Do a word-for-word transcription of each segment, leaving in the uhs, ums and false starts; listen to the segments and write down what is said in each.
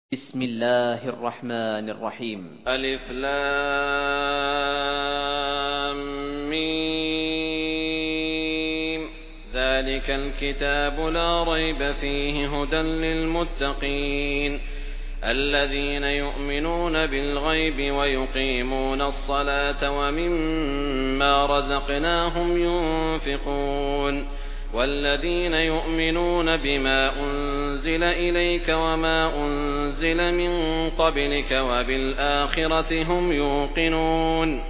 بسم الله الرحمن الرحيم. ألف لام ميم. ذلك الكتاب لا ريب فيه هدى للمتقين الذين يؤمنون بالغيب ويقيمون الصلاة ومما رزقناهم ينفقون والذين يؤمنون بما أنزل إليك وما أنزل من قبلك وبالآخرة هم يوقنون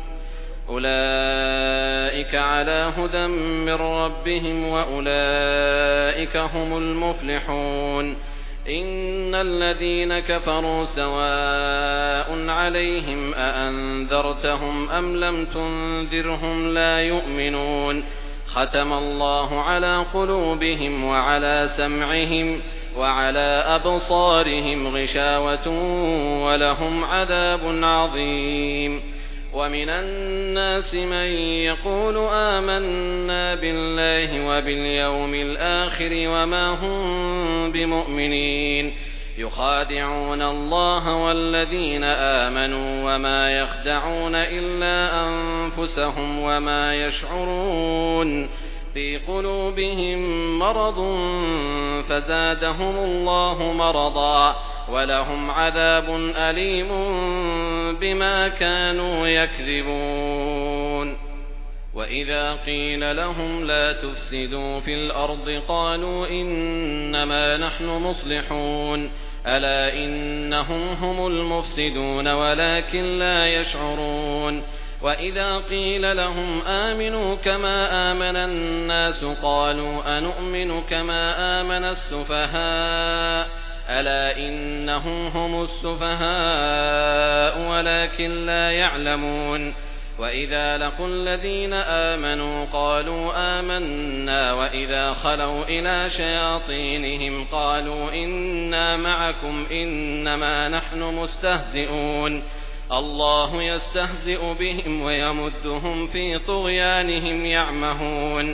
أولئك على هدى من ربهم وأولئك هم المفلحون. إن الذين كفروا سواء عليهم أأنذرتهم أم لم تنذرهم لا يؤمنون ختم الله على قلوبهم وعلى سمعهم وعلى أبصارهم غشاوة ولهم عذاب عظيم. ومن الناس من يقول آمنا بالله وباليوم الآخر وما هم بمؤمنين يخادعون الله والذين آمنوا وما يخدعون إلا أنفسهم وما يشعرون في قلوبهم مرض فزادهم الله مرضا ولهم عذاب أليم بما كانوا يكذبون. وإذا قيل لهم لا تفسدوا في الأرض قالوا إنما نحن مصلحون ألا إنهم هم المفسدون ولكن لا يشعرون. وإذا قيل لهم آمنوا كما آمن الناس قالوا أنؤمن كما آمن السفهاء ألا إنهم هم السفهاء ولكن لا يعلمون. وإذا لقوا الذين آمنوا قالوا آمنا وإذا خلوا إلى شياطينهم قالوا إنا معكم إنما نحن مستهزئون الله يستهزئ بهم ويمدهم في طغيانهم يعمهون.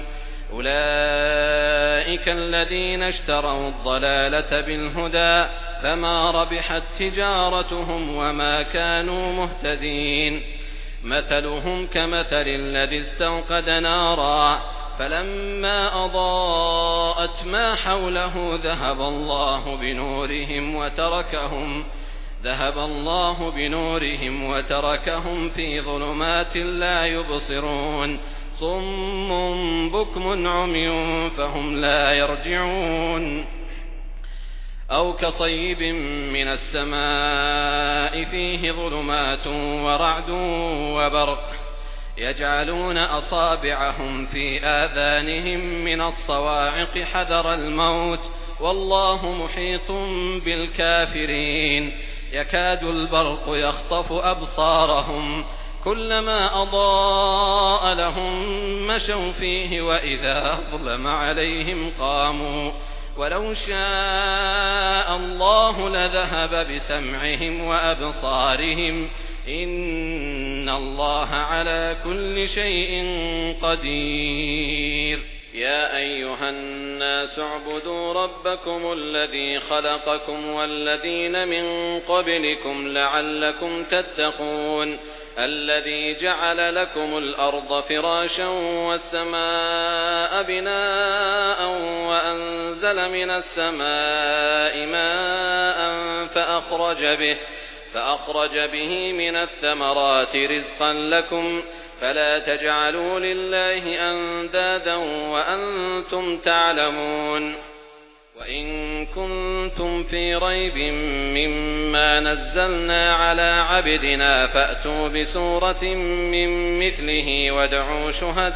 أولئك الذين اشتروا الضلالة بالهدى فما ربحت تجارتهم وما كانوا مهتدين. مثلهم كمثل الذي استوقد نارا فلما أضاءت ما حوله ذهب الله بنورهم وتركهم ذهب الله بنورهم وتركهم في ظلمات لا يبصرون صم بكم عمي فهم لا يرجعون. أو كصيب من السماء فيه ظلمات ورعد وبرق يجعلون أصابعهم في آذانهم من الصواعق حذر الموت والله محيط بالكافرين. يكاد البرق يخطف أبصارهم كلما أضاء لهم مشوا فيه وإذا أظلم عليهم قاموا ولو شاء الله لذهب بسمعهم وأبصارهم إن الله على كل شيء قدير. يا أيها الناس اعبدوا ربكم الذي خلقكم والذين من قبلكم لعلكم تتقون الذي جعل لكم الأرض فراشا والسماء بناء وأنزل من السماء ماء فأخرج به فأخرج به من الثمرات رزقا لكم فلا تجعلوا لله أندادا وأنتم تعلمون. وإن كنتم في ريب مما نزلنا على عبدنا فأتوا بسورة من مثله وادعوا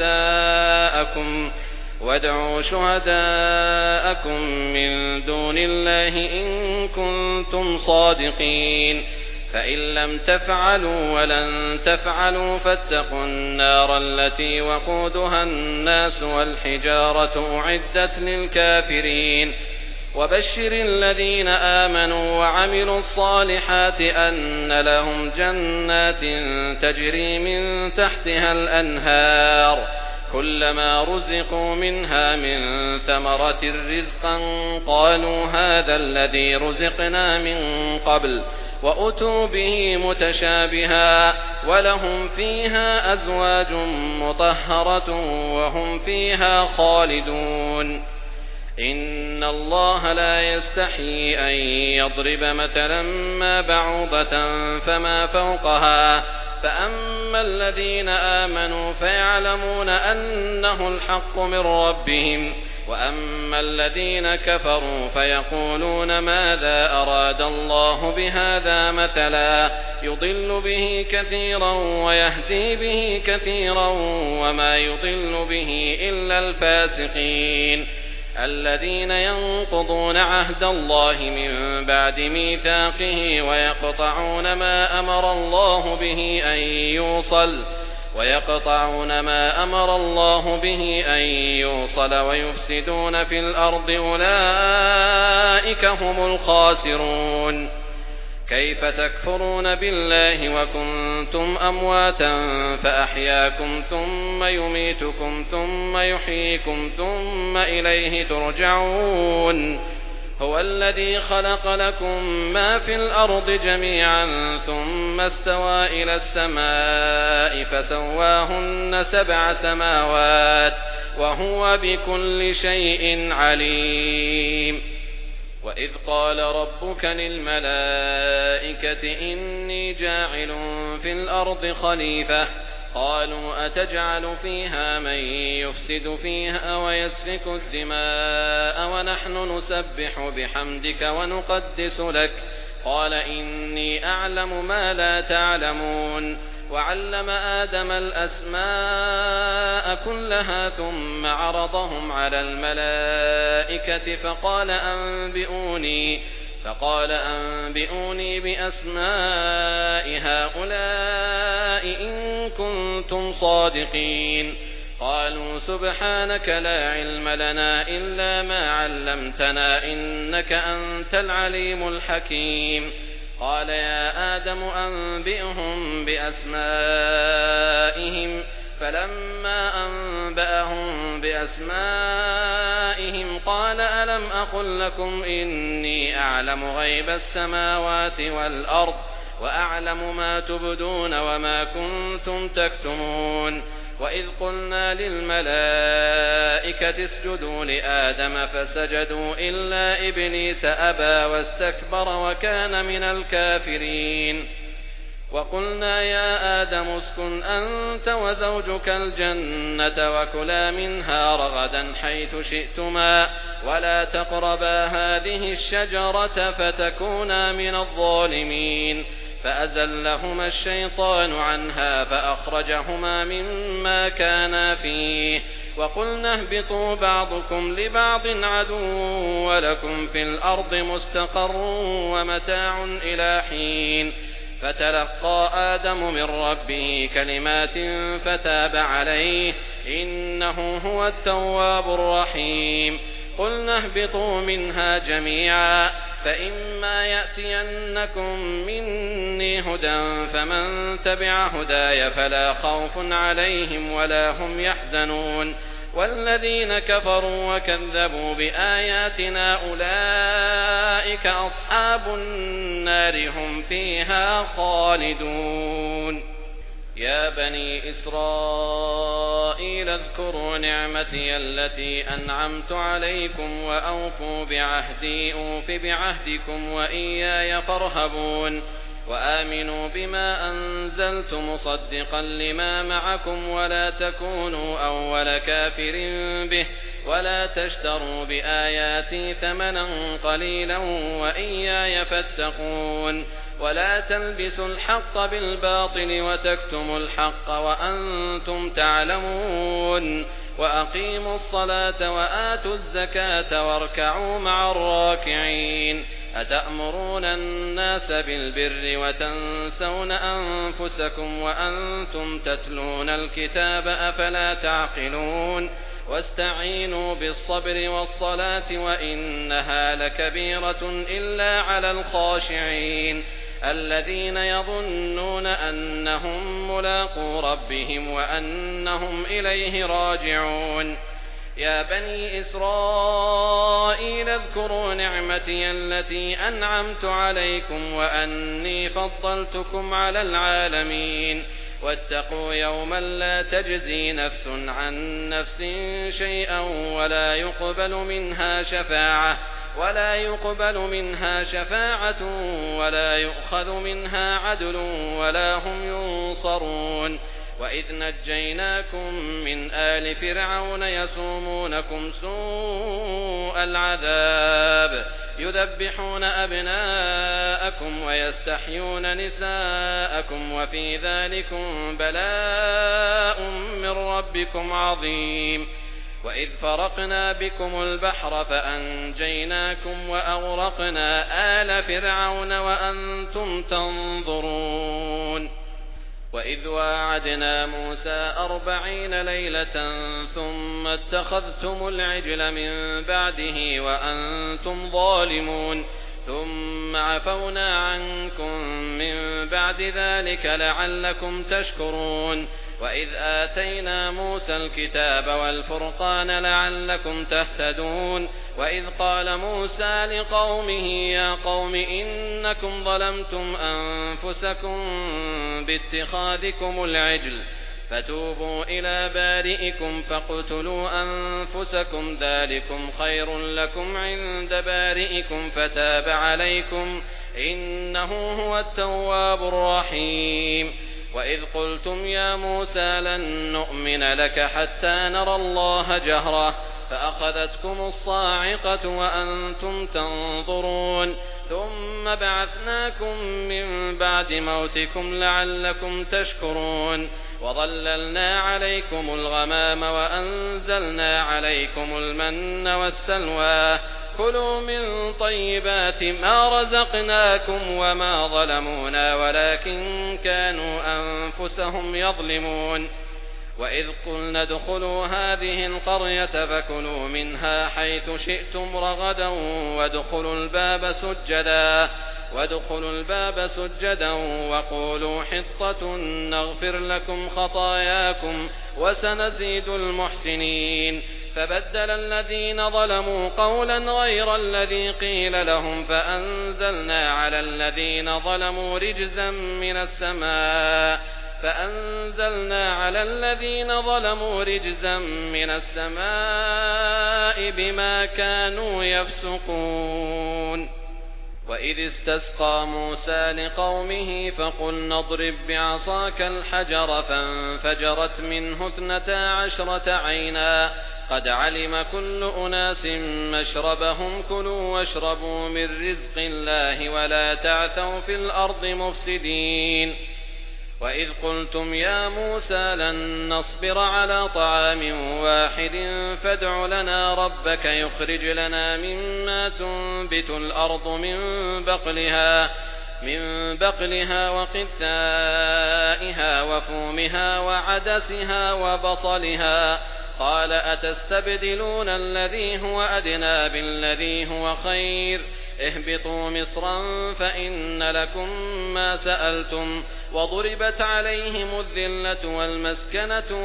شهداءكم وادعوا شهداءكم من دون الله إن كنتم صادقين فإن لم تفعلوا ولن تفعلوا فاتقوا النار التي وقودها الناس والحجارة أعدت للكافرين. وبشر الذين آمنوا وعملوا الصالحات أن لهم جنات تجري من تحتها الأنهار كلما رزقوا منها من ثمرة رزقا قالوا هذا الذي رزقنا من قبل وأتوا به متشابها ولهم فيها أزواج مطهرة وهم فيها خالدون إن الله لا يستحيي أن يضرب مثلا ما بعوضة فما فوقها فأما الذين آمنوا فيعلمون أنه الحق من ربهم وأما الذين كفروا فيقولون ماذا أراد الله بهذا مثلا يضل به كثيرا ويهدي به كثيرا وما يضل به إلا الفاسقين الذين ينقضون عهد الله من بعد ميثاقه ويقطعون ما أمر الله به أن يوصل ويقطعون ما أمر الله به أن يوصل ويفسدون في الأرض أولئك هم الخاسرون كيف تكفرون بالله وكنتم أمواتا فأحياكم ثم يميتكم ثم يحييكم ثم إليه ترجعون هو الذي خلق لكم ما في الأرض جميعا ثم استوى إلى السماء فسواهن سبع سماوات وهو بكل شيء عليم وإذ قال ربك للملائكة إني جاعل في الأرض خليفة قالوا أتجعل فيها من يفسد فيها ويسفك الدماء ونحن نسبح بحمدك ونقدس لك قال إني أعلم ما لا تعلمون وعلم آدم الأسماء كلها ثم عرضهم على الملائكة فقال أنبئوني فقال أنبئوني بأسماء هؤلاء إن كنتم صادقين قالوا سبحانك لا علم لنا إلا ما علمتنا إنك أنت العليم الحكيم قال يا آدم أنبئهم بأسمائهم فلما أنبأهم بأسمائهم قال ألم أقل لكم إني أعلم غيب السماوات والأرض وأعلم ما تبدون وما كنتم تكتمون وإذ قلنا للملائكة اسجدوا لآدم فسجدوا إلا إبليس أبى واستكبر وكان من الكافرين وقلنا يا آدم اسكن أنت وزوجك الجنة وكلا منها رغدا حيث شئتما ولا تقربا هذه الشجرة فتكونا من الظالمين فأزلهما الشيطان عنها فأخرجهما مما كانا فيه وقلنا اهبطوا بعضكم لبعض عدو ولكم في الأرض مستقر ومتاع إلى حين فتلقى آدم من ربه كلمات فتاب عليه إنه هو التواب الرحيم قلنا اهبطوا منها جميعا فإما يأتينكم مني هدى فمن تبع هداي فلا خوف عليهم ولا هم يحزنون والذين كفروا وكذبوا بآياتنا أولئك أصحاب النار هم فيها خالدون يا بني إسرائيل اذكروا نعمتي التي أنعمت عليكم وأوفوا بعهدي أوف بعهدكم وإياي فارهبون وآمنوا بما أنزلت مصدقا لما معكم ولا تكونوا أول كافر به ولا تشتروا بآياتي ثمنا قليلا وإياي فاتقون ولا تلبسوا الحق بالباطل وتكتموا الحق وأنتم تعلمون وأقيموا الصلاة وآتوا الزكاة واركعوا مع الراكعين أتأمرون الناس بالبر وتنسون أنفسكم وأنتم تتلون الكتاب أفلا تعقلون واستعينوا بالصبر والصلاة وإنها لكبيرة إلا على الخاشعين الذين يظنون أنهم ملاقو ربهم وأنهم إليه راجعون يا بني إسرائيل اذكروا نعمتي التي أنعمت عليكم وأني فضلتكم على العالمين واتقوا يوما لا تجزي نفس عن نفس شيئا ولا يقبل منها شفاعة ولا يقبل منها شفاعة ولا يؤخذ منها عدل ولا هم ينصرون وإذ نجيناكم من آل فرعون يسومونكم سوء العذاب يذبحون أبناءكم ويستحيون نساءكم وفي ذلكم بلاء من ربكم عظيم وإذ فرقنا بكم البحر فأنجيناكم وأغرقنا آل فرعون وأنتم تنظرون وإذ واعدنا موسى أربعين ليلة ثم اتخذتم العجل من بعده وأنتم ظالمون ثم عفونا عنكم من بعد ذلك لعلكم تشكرون وإذ آتينا موسى الكتاب والفرقان لعلكم تهتدون وإذ قال موسى لقومه يا قوم إنكم ظلمتم أنفسكم باتخاذكم العجل فتوبوا إلى بارئكم فاقتلوا أنفسكم ذلكم خير لكم عند بارئكم فتاب عليكم إنه هو التواب الرحيم وإذ قلتم يا موسى لن نؤمن لك حتى نرى الله جهرة فأخذتكم الصاعقة وأنتم تنظرون ثم بعثناكم من بعد موتكم لعلكم تشكرون وظللنا عليكم الغمام وأنزلنا عليكم المن والسلوى كلوا من طيبات ما رزقناكم وما ظلمونا ولكن كانوا أنفسهم يظلمون وإذ قلنا ادخلوا هذه القرية فكلوا منها حيث شئتم رغدا وادخلوا الباب سجدا وادخلوا الباب سجدا وقولوا حطة نغفر لكم خطاياكم وسنزيد المحسنين فبدل الذين ظلموا قولا غير الذي قيل لهم فأنزلنا على الذين ظلموا رجزا من السماء فأنزلنا على الذين ظلموا رجزا من السماء بما كانوا يفسقون وإذ استسقى موسى لقومه فقلنا اضرب بعصاك الحجر فانفجرت منه اثنتا عشرة عينا قد علم كل أناس مشربهم كلوا واشربوا من رزق الله ولا تعثوا في الأرض مفسدين وإذ قلتم يا موسى لن نصبر على طعام واحد فادع لنا ربك يخرج لنا مما تنبت الأرض من بقلها من بقلها وقثائها وفومها وعدسها وبصلها قال أتستبدلون الذي هو أدنى بالذي هو خير اهبطوا مصرا فإن لكم ما سألتم وضربت عليهم الذلة والمسكنة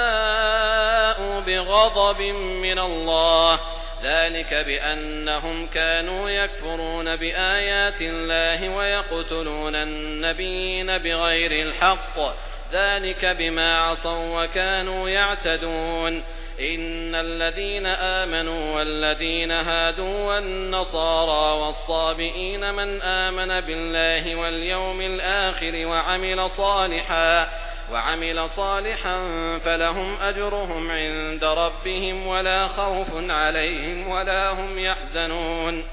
وباءوا بغضب من الله ذلك بأنهم كانوا يكفرون بآيات الله ويقتلون النبيين بغير الحق ذلك بما عصوا وكانوا يعتدون إن الذين آمنوا والذين هادوا والنصارى والصابئين من آمن بالله واليوم الآخر وعمل صالحا وعمل صالحا فلهم أجرهم عند ربهم ولا خوف عليهم ولا هم يحزنون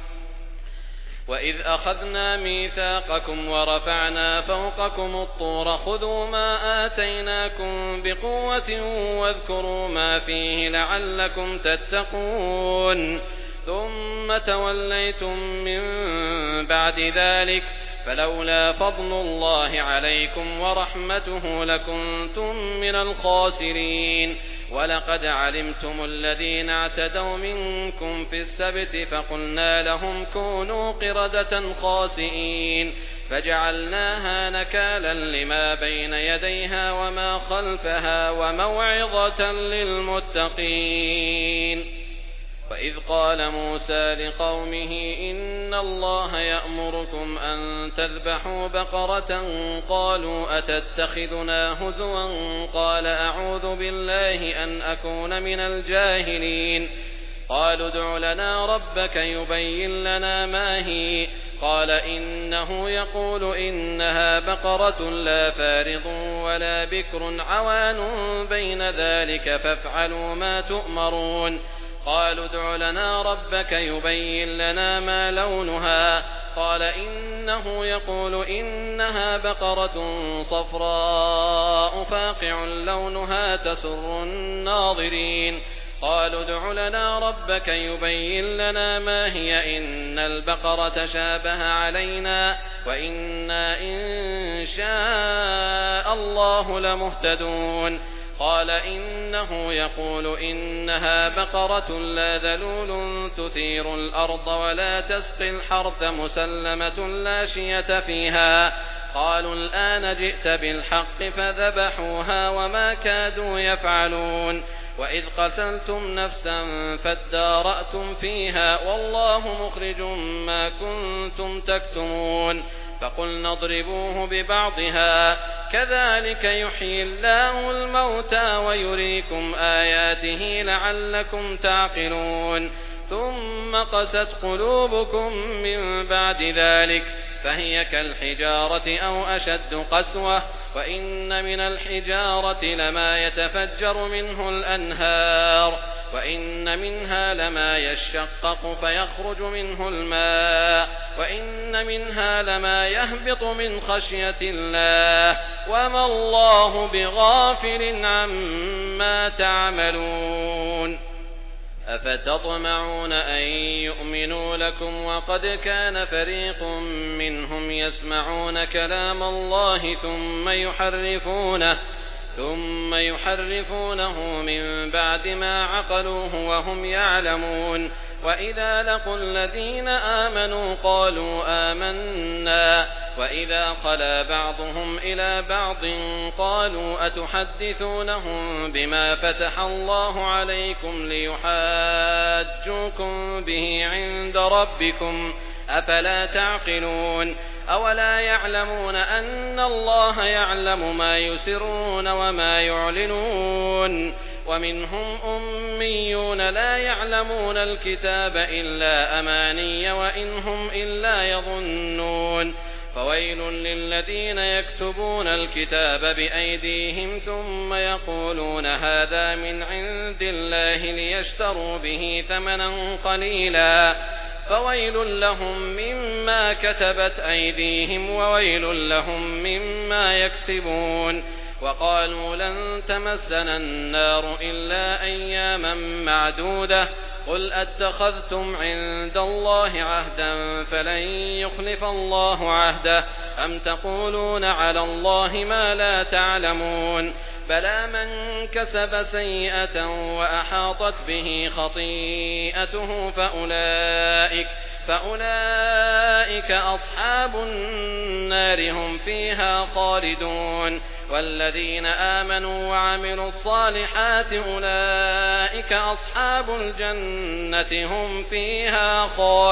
وإذ أخذنا ميثاقكم ورفعنا فوقكم الطور خذوا ما آتيناكم بقوة واذكروا ما فيه لعلكم تتقون ثم توليتم من بعد ذلك فلولا فضل الله عليكم ورحمته لكنتم من الخاسرين ولقد علمتم الذين اعتدوا منكم في السبت فقلنا لهم كونوا قردة خاسئين فجعلناها نكالا لما بين يديها وما خلفها وموعظة للمتقين. وإذ قال موسى لقومه إن الله يأمركم أن تذبحوا بقرة قالوا أتتخذنا هزوا قال أعوذ بالله أن أكون من الجاهلين. قالوا ادع لنا ربك يبين لنا ما هي قال إنه يقول إنها بقرة لا فارض ولا بكر عوان بين ذلك فافعلوا ما تؤمرون. قالوا ادع لنا ربك يبين لنا ما لونها قال إنه يقول إنها بقرة صفراء فاقع لونها تسر الناظرين. قالوا ادع لنا ربك يبين لنا ما هي إن البقرة شابه علينا وإنا إن شاء الله لمهتدون. قال إنه يقول إنها بقرة لا ذلول تثير الأرض ولا تسقي الحرث مسلمة لا شية فيها. قالوا الآن جئت بالحق فذبحوها وما كادوا يفعلون. وإذ قتلتم نفسا فادارأتم فيها والله مخرج ما كنتم تكتمون. فقلنا اضربوه ببعضها كذلك يحيي الله الموتى ويريكم آياته لعلكم تعقلون. ثم قست قلوبكم من بعد ذلك فهي كالحجارة أو أشد قسوة وإن من الحجارة لما يتفجر منه الأنهار وإن منها لما يشقق فيخرج منه الماء وإن منها لما يهبط من خشية الله وما الله بغافل عما تعملون. أفتطمعون أن يؤمنوا لكم وقد كان فريق منهم يسمعون كلام الله ثم يحرفونه ثم يحرفونه من بعد ما عقلوه وهم يعلمون. وإذا لقوا الذين آمنوا قالوا آمنا وإذا خلا بعضهم إلى بعض قالوا أتحدثونهم بما فتح الله عليكم ليحاجوكم به عند ربكم أفلا تعقلون. أولا يعلمون أن الله يعلم ما يسرون وما يعلنون. ومنهم أميون لا يعلمون الكتاب إلا أماني وإنهم إلا يظنون. فويل للذين يكتبون الكتاب بأيديهم ثم يقولون هذا من عند الله ليشتروا به ثمنا قليلا فويل لهم مما كتبت أيديهم وويل لهم مما يكسبون. وقالوا لن تمسنا النار إلا أياما معدودة قل أتخذتم عند الله عهدا فلن يخلف الله عهده أم تقولون على الله ما لا تعلمون. بلى من كسب سيئة وأحاطت به خطيئته فأولئك, فأولئك أصحاب النار هم فيها خالدون. والذين آمنوا وعملوا الصالحات أولئك أصحاب الجنة هم فيها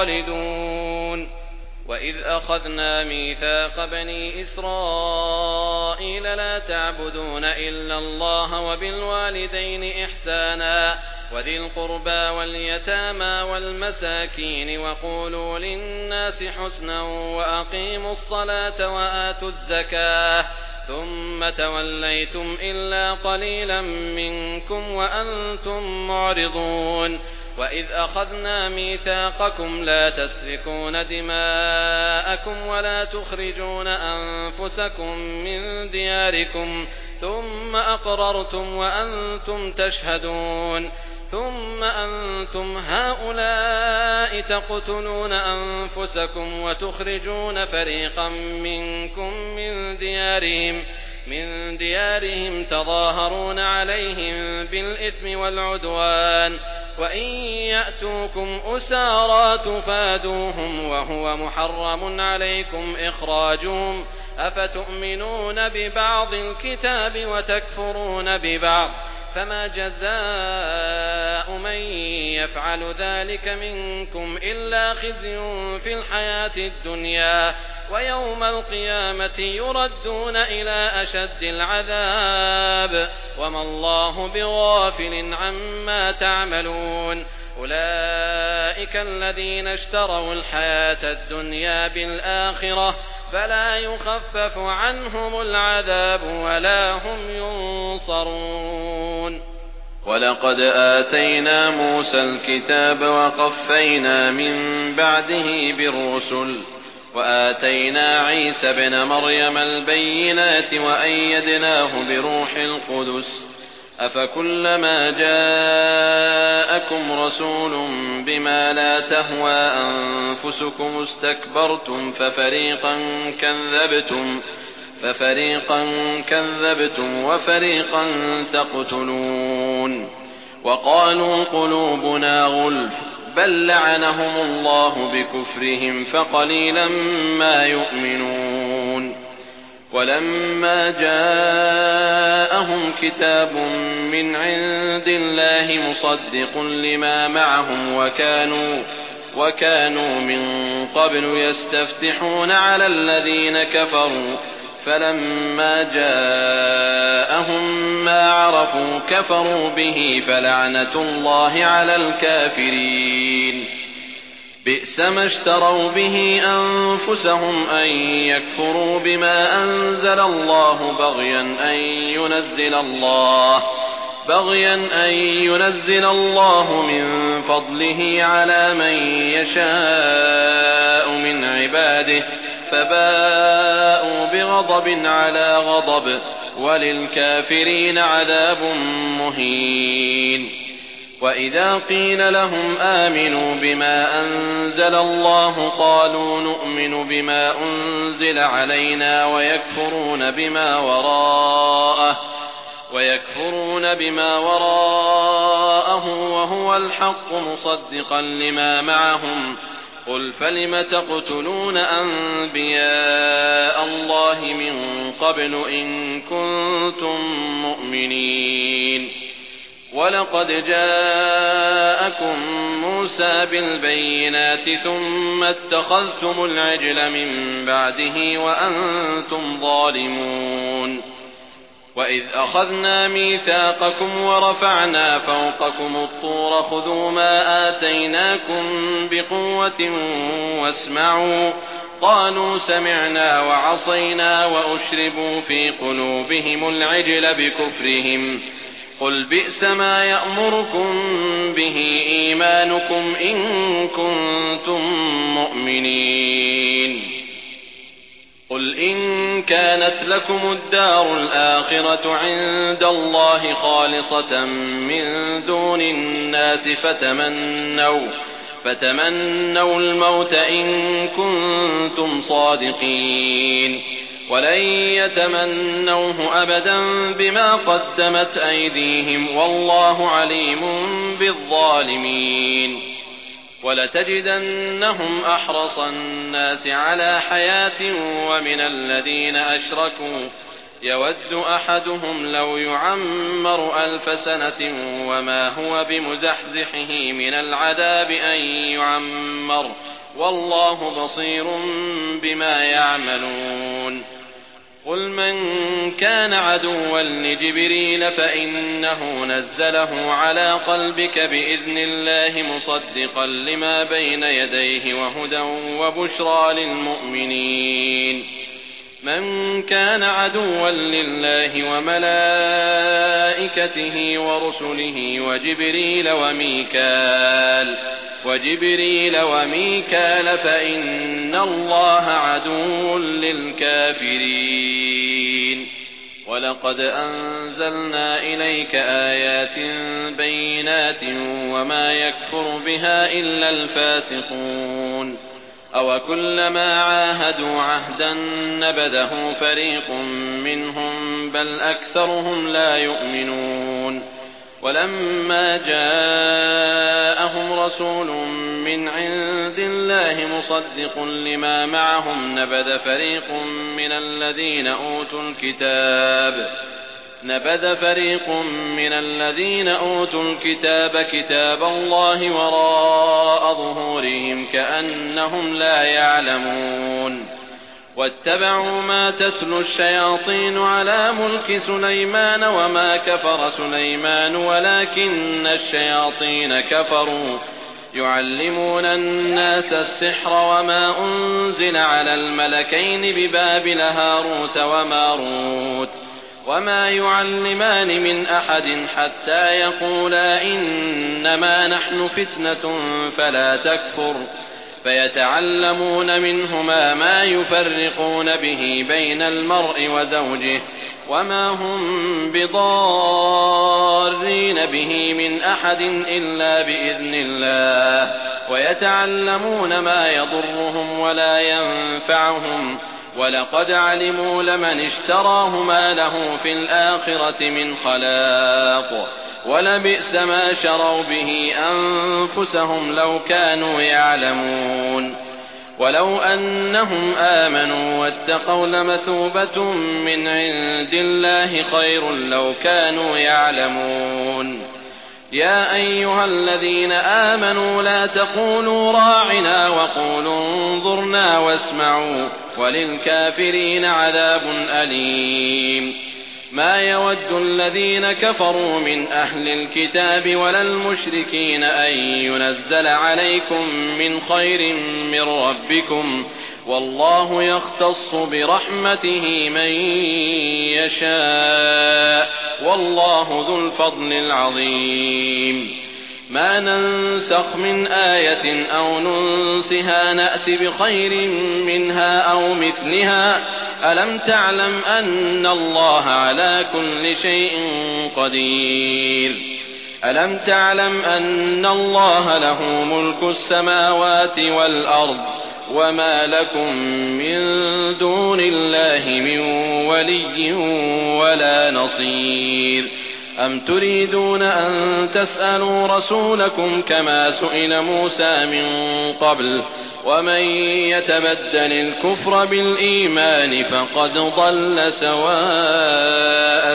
خالدون. وإذ أخذنا ميثاق بني إسرائيل لا تعبدون إلا الله وبالوالدين إحسانا وذي القربى واليتامى والمساكين وقولوا للناس حسنا وأقيموا الصلاة وآتوا الزكاة ثم توليتم إلا قليلا منكم وأنتم معرضون. وإذ أخذنا ميثاقكم لا تسفكون دماءكم ولا تخرجون أنفسكم من دياركم ثم أقررتم وأنتم تشهدون. ثم أنتم هؤلاء تقتلون أنفسكم وتخرجون فريقا منكم من ديارهم من ديارهم تظاهرون عليهم بالإثم والعدوان وإن يأتوكم أسارى تفادوهم وهو محرم عليكم إخراجهم أفتؤمنون ببعض الكتاب وتكفرون ببعض فما جزاء من يفعل ذلك منكم إلا خزي في الحياة الدنيا ويوم القيامة يردون إلى أشد العذاب وما الله بغافل عما تعملون أولئك الذين اشتروا الحياة الدنيا بالآخرة فلا يخفف عنهم العذاب ولا هم ينصرون. ولقد آتينا موسى الكتاب وقفينا من بعده بالرسل وآتينا عيسى ابن مريم البينات وأيدناه بروح القدس أفكلما جاءكم رسول بما لا تهوى أنفسكم استكبرتم ففريقا كذبتم ففريقا كذبتم وفريقا تقتلون وقالوا قلوبنا غلف بل لعنهم الله بكفرهم فقليلا ما يؤمنون. ولما جاءهم كتاب من عند الله مصدق لما معهم وكانوا وكانوا من قبل يستفتحون على الذين كفروا فلما جاءهم ما عرفوا كفروا به فلعنة الله على الكافرين. بئس ما اشتروا به أنفسهم أن يكفروا بما أنزل الله بغيا أن ينزل الله بغيا أن ينزل الله من فضله على من يشاء من عباده فباءوا بغضب على غضب وللكافرين عذاب مهين. وإذا قيل لهم آمنوا بما أنزل الله قالوا نؤمن بما أنزل علينا ويكفرون بما وراءه ويكفرون بما وراءه وهو الحق مصدقا لما معهم قل فلم تقتلون أنبياء الله من قبل إن كنتم مؤمنين. ولقد جاءكم موسى بالبينات ثم اتخذتم العجل من بعده وأنتم ظالمون. وإذ أخذنا ميثاقكم ورفعنا فوقكم الطور خذوا ما آتيناكم بقوة واسمعوا قالوا سمعنا وعصينا وأشربوا في قلوبهم العجل بكفرهم قل بئس ما يأمركم به إيمانكم إن كنتم مؤمنين. قل إن كانت لكم الدار الآخرة عند الله خالصة من دون الناس فتمنوا فتمنوا الموت إن كنتم صادقين ولن يتمنوه أبدا بما قدمت أيديهم والله عليم بالظالمين. ولتجدنهم أحرص الناس على حياة ومن الذين أشركوا يود أحدهم لو يعمر ألف سنة وما هو بمزحزحه من العذاب أن يعمر والله بصير بما يعملون. قل من كان عدوا لجبريل فإنه نزله على قلبك بإذن الله مصدقا لما بين يديه وهدى وبشرى للمؤمنين. من كان عدوا لله وملائكته ورسله وجبريل وميكال وجبريل وميكال فإن الله عدو للكافرين. ولقد أنزلنا إليك آيات بينات وما يكفر بها إلا الفاسقون. أوكلما عاهدوا عهدا نبذه فريق منهم بل أكثرهم لا يؤمنون. ولما جاءهم رسول من عند الله مصدق لما معهم نبذ فريق من الذين أوتوا الكتاب نبذ فريق من الذين أوتوا الكتاب كتاب الله وراء ظهورهم كأنهم لا يعلمون واتبعوا ما تتلو الشياطين على ملك سليمان وما كفر سليمان ولكن الشياطين كفروا يعلمون الناس السحر وما أنزل على الملكين ببابل هاروت وماروت وما يعلمان من أحد حتى يقولا إنما نحن فتنة فلا تكفر فيتعلمون منهما ما يفرقون به بين المرء وزوجه وما هم بضارين به من أحد إلا بإذن الله ويتعلمون ما يضرهم ولا ينفعهم ولقد علموا لمن اشتراه ما له في الآخرة من خلاق ولبئس ما شروا به أنفسهم لو كانوا يعلمون ولو أنهم آمنوا واتقوا لمثوبة من عند الله خير لو كانوا يعلمون يا أيها الذين آمنوا لا تقولوا راعنا وقولوا انظرنا واسمعوا وللكافرين عذاب أليم ما يود الذين كفروا من أهل الكتاب ولا المشركين أن ينزل عليكم من خير من ربكم والله يختص برحمته من يشاء والله ذو الفضل العظيم ما ننسخ من آية أو ننسها نأت بخير منها أو مثلها ألم تعلم أن الله على كل شيء قدير ألم تعلم أن الله له ملك السماوات والأرض وما لكم من دون الله من ولي ولا نصير أم تريدون أن تسألوا رسولكم كما سئل موسى من قبل ومن يتبدل الكفر بالإيمان فقد ضل سواء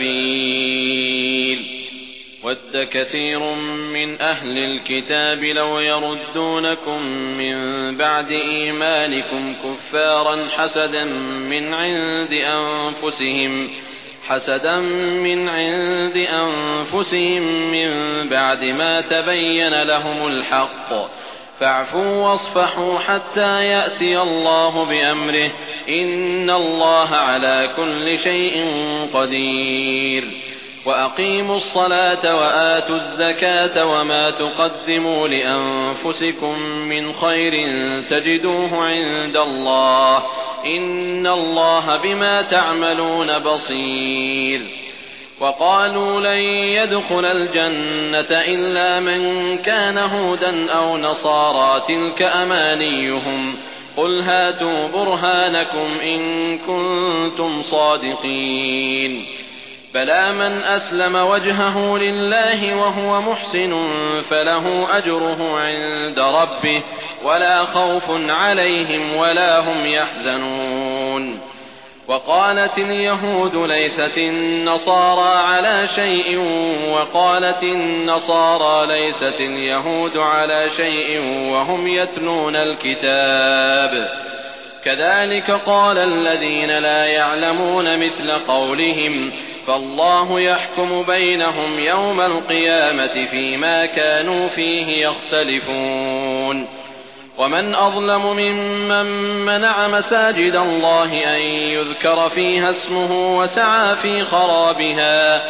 السبيل ود كثير من أهل الكتاب لو يردونكم من بعد إيمانكم كفارا حسدا من عند أنفسهم حسدا من عند أنفسهم من بعد ما تبين لهم الحق فاعفوا واصفحوا حتى يأتي الله بأمره إن الله على كل شيء قدير وأقيموا الصلاة وآتوا الزكاة وما تقدموا لأنفسكم من خير تجدوه عند الله إن الله بما تعملون بصير وقالوا لن يدخل الجنة إلا من كان هودا أو نصارى تلك أمانيهم قل هاتوا برهانكم إن كنتم صادقين بلى من أسلم وجهه لله وهو محسن فله أجره عند ربه ولا خوف عليهم ولا هم يحزنون وقالت اليهود ليست النصارى على شيء وقالت النصارى ليست اليهود على شيء وهم يتلون الكتاب كذلك قال الذين لا يعلمون مثل قولهم فالله يحكم بينهم يوم القيامة فيما كانوا فيه يختلفون ومن أظلم ممن منع مساجد الله أن يذكر فيها اسمه وسعى في خرابها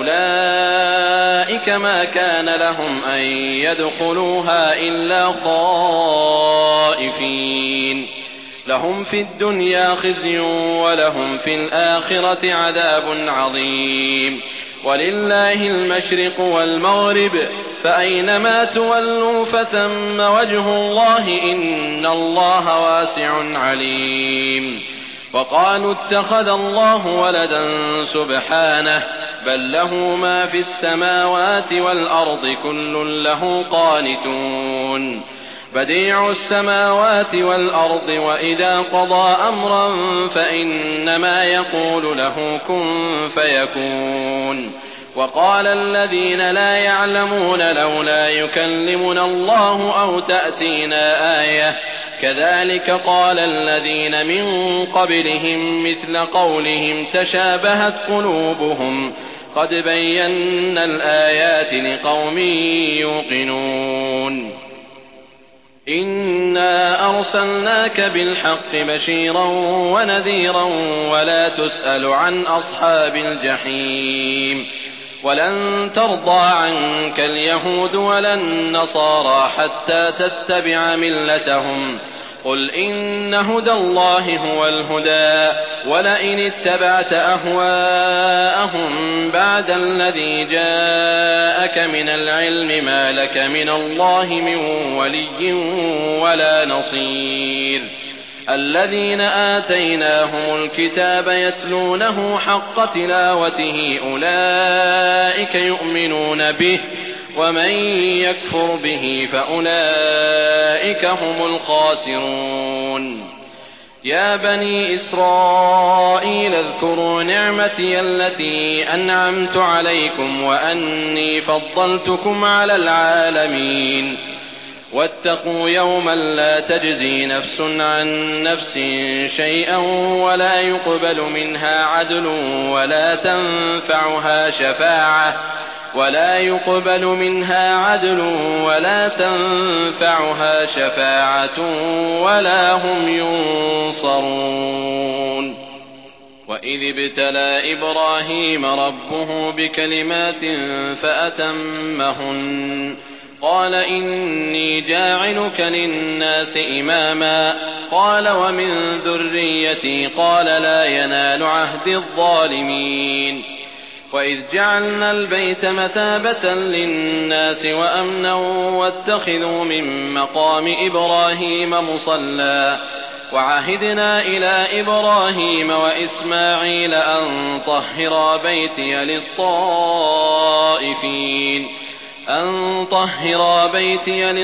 أولئك ما كان لهم أن يدخلوها إلا خائفين لهم في الدنيا خزي ولهم في الآخرة عذاب عظيم ولله المشرق والمغرب فأينما تولوا فثم وجه الله إن الله واسع عليم وقالوا اتخذ الله ولدا سبحانه بل له ما في السماوات والأرض كل له قانتون بديع السماوات والأرض وإذا قضى أمرا فإنما يقول له كن فيكون وقال الذين لا يعلمون لولا يكلمنا الله أو تأتينا آية كذلك قال الذين من قبلهم مثل قولهم تشابهت قلوبهم قد بينا الآيات لقوم يوقنون إنا أرسلناك بالحق بشيرا ونذيرا ولا تسأل عن أصحاب الجحيم ولن ترضى عنك اليهود ولا النصارى حتى تتبع ملتهم قل إن هدى الله هو الهدى ولئن اتبعت أهواءهم بعد الذي جاءك من العلم ما لك من الله من ولي ولا نصير الذين آتيناهم الكتاب يتلونه حق تلاوته أولئك يؤمنون به ومن يكفر به فأولئك هم الخاسرون يا بني إسرائيل اذكروا نعمتي التي أنعمت عليكم وأني فضلتكم على العالمين واتقوا يوما لا تجزي نفس عن نفس شيئا ولا يقبل منها عدل ولا تنفعها شفاعة ولا يقبل منها عدل ولا تنفعها شفاعة ولا هم ينصرون وإذ ابتلى إبراهيم ربه بكلمات فأتمهن قال إني جاعلك للناس إماما قال ومن ذريتي قال لا ينال عهد الظالمين وإذ جعلنا البيت مثابة للناس وأمنا واتخذوا من مقام إبراهيم مصلى وعهدنا إلى إبراهيم وإسماعيل أن طهرا بيتي للطائفين أن طهرا بيتي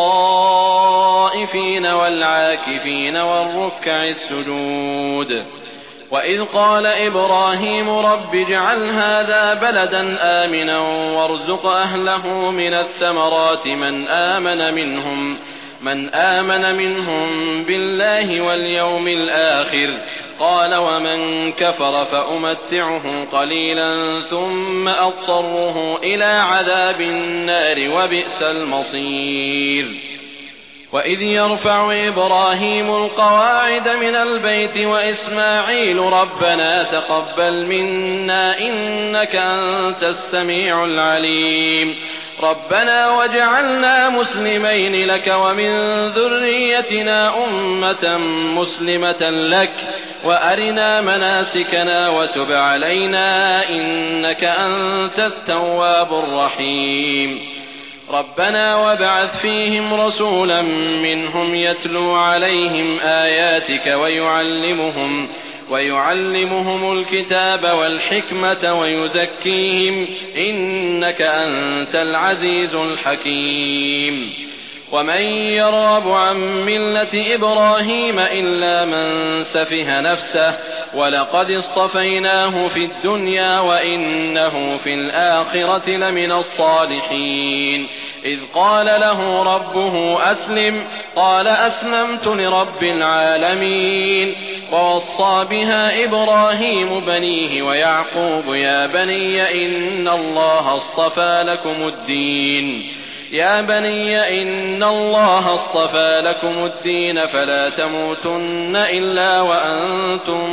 للطائفين والعاكفين والركع السجود وإذ قال إبراهيم رب اجعل هذا بلدا آمنا وارزق أهله من الثمرات من آمن منهم من آمن منهم بالله واليوم الآخر قال ومن كفر فأمتعه قليلا ثم أضطره إلى عذاب النار وبئس المصير وإذ يرفع إبراهيم القواعد من البيت وإسماعيل ربنا تقبل منا إنك أنت السميع العليم ربنا واجعلنا مسلمين لك ومن ذريتنا أمة مسلمة لك وأرنا مناسكنا وتب علينا إنك أنت التواب الرحيم ربنا وابعث فيهم رسولا منهم يتلو عليهم آياتك ويعلمهم ويعلمهم الكتاب والحكمة ويزكيهم إنك أنت العزيز الحكيم ومن يرغب عن ملة إبراهيم إلا من سفه نفسه ولقد اصطفيناه في الدنيا وإنه في الآخرة لمن الصالحين إذ قال له ربه أسلم قال أسلمت لرب العالمين ووصى بها إبراهيم بنيه ويعقوب يا بني إن الله اصطفى لكم الدين يا بني إن الله اصطفى لكم الدين فلا تموتن إلا وأنتم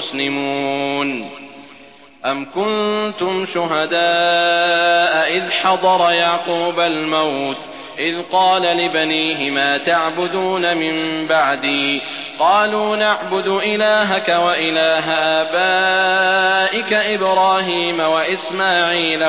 مسلمون أم كنتم شهداء إذ حضر يعقوب الموت إذ قال لبنيه ما تعبدون من بعدي قالوا نعبد إلهك وإله آبائك إبراهيم وإسماعيل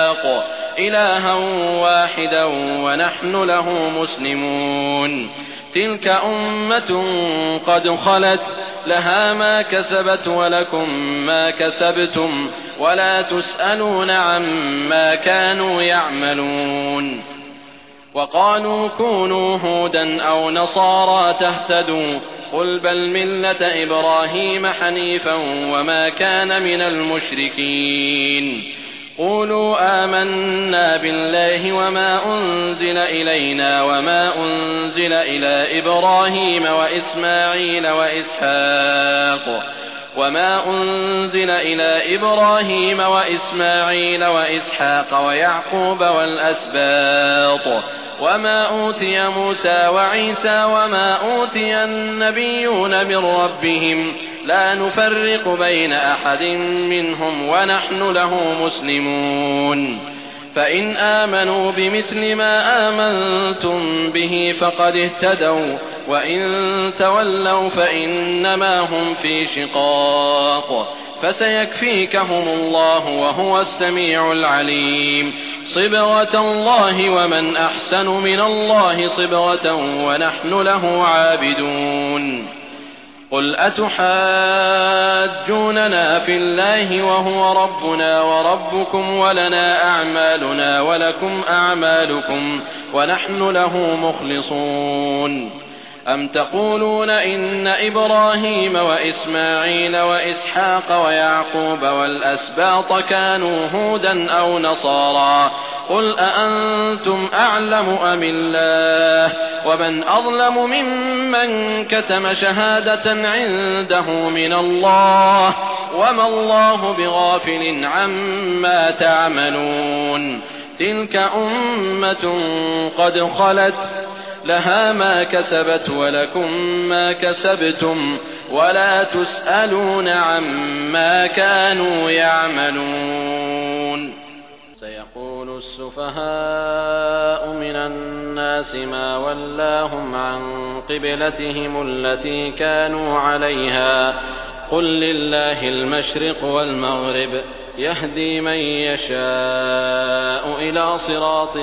وإسحاق إلها واحدا ونحن له مسلمون تلك أمة قد خلت لها ما كسبت ولكم ما كسبتم ولا تسألون عما كانوا يعملون وقالوا كونوا هودا أو نصارى تهتدوا قل بل ملة إبراهيم حنيفا وما كان من المشركين قولوا آمنا بالله وما أنزل إلينا وما أنزل إلى إبراهيم وإسماعيل وإسحاق وما أنزل إلى إبراهيم وإسماعيل وإسحاق ويعقوب والأسباط وما أوتي موسى وعيسى وما أوتي النبيون من ربهم لا نفرق بين أحد منهم ونحن له مسلمون فإن آمنوا بمثل ما آمنتم به فقد اهتدوا وإن تولوا فإنما هم في شقاق فسيكفيكهم الله وهو السميع العليم صبغة الله ومن أحسن من الله صبغة ونحن له عابدون قل أتحاجوننا في الله وهو ربنا وربكم ولنا أعمالنا ولكم أعمالكم ونحن له مخلصون أم تقولون إن إبراهيم وإسماعيل وإسحاق ويعقوب والأسباط كانوا هودا أو نصارى قل أأنتم أعلم أم الله ومن أظلم ممن كتم شهادة عنده من الله وما الله بغافل عما تعملون تلك أمة قد خلت لها ما كسبت ولكم ما كسبتم ولا تسألون عما كانوا يعملون سيقول السفهاء من الناس ما ولاهم عن قبلتهم التي كانوا عليها قل لله المشرق والمغرب يهدي من يشاء إلى صراط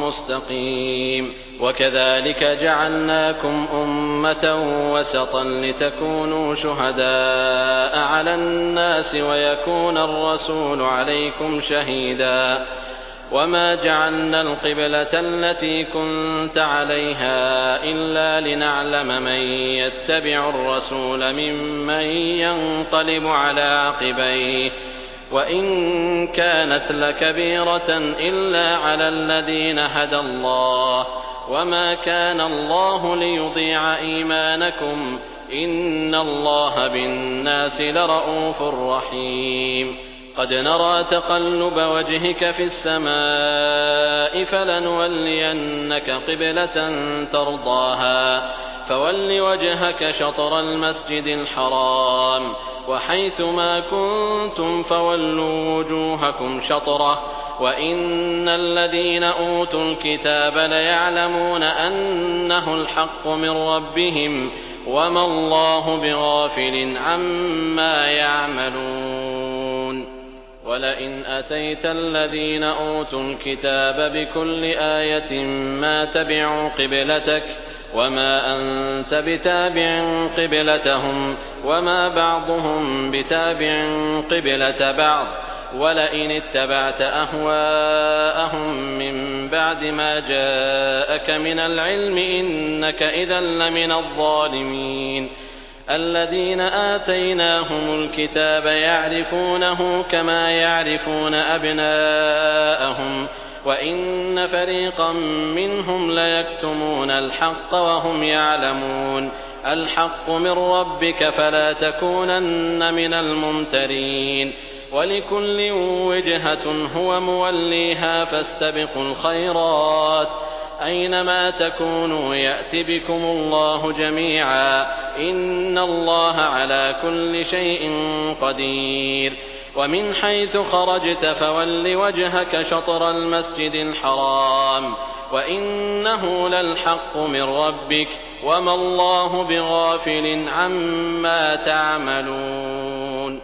مستقيم وكذلك جعلناكم أمة وسطا لتكونوا شهداء على الناس ويكون الرسول عليكم شهيدا وما جعلنا القبلة التي كنت عليها إلا لنعلم من يتبع الرسول ممن ينقلب على عقبيه وإن كانت لكبيرة إلا على الذين هدى الله وما كان الله ليضيع إيمانكم إن الله بالناس لرءوف رحيم قد نرى تقلب وجهك في السماء فلنولينك قبلة ترضاها فول وجهك شطر المسجد الحرام وحيث ما كنتم فولوا وجوهكم شطره وإن الذين أوتوا الكتاب ليعلمون أنه الحق من ربهم وما الله بغافل عما يعملون ولئن أتيت الذين أوتوا الكتاب بكل آية ما تبعوا قبلتك وما أنت بتابع قبلتهم وما بعضهم بتابع قبلة بعض ولئن اتبعت أهواءهم من بعد ما جاءك من العلم إنك إذا لمن الظالمين الذين آتيناهم الكتاب يعرفونه كما يعرفون أبناءهم وإن فريقا منهم ليكتمون الحق وهم يعلمون الحق من ربك فلا تكونن من الممترين ولكل وجهة هو موليها فاستبقوا الخيرات أينما تكونوا يأت بكم الله جميعا إن الله على كل شيء قدير ومن حيث خرجت فول وجهك شطر المسجد الحرام وإنه للحق من ربك وما الله بغافل عما تعملون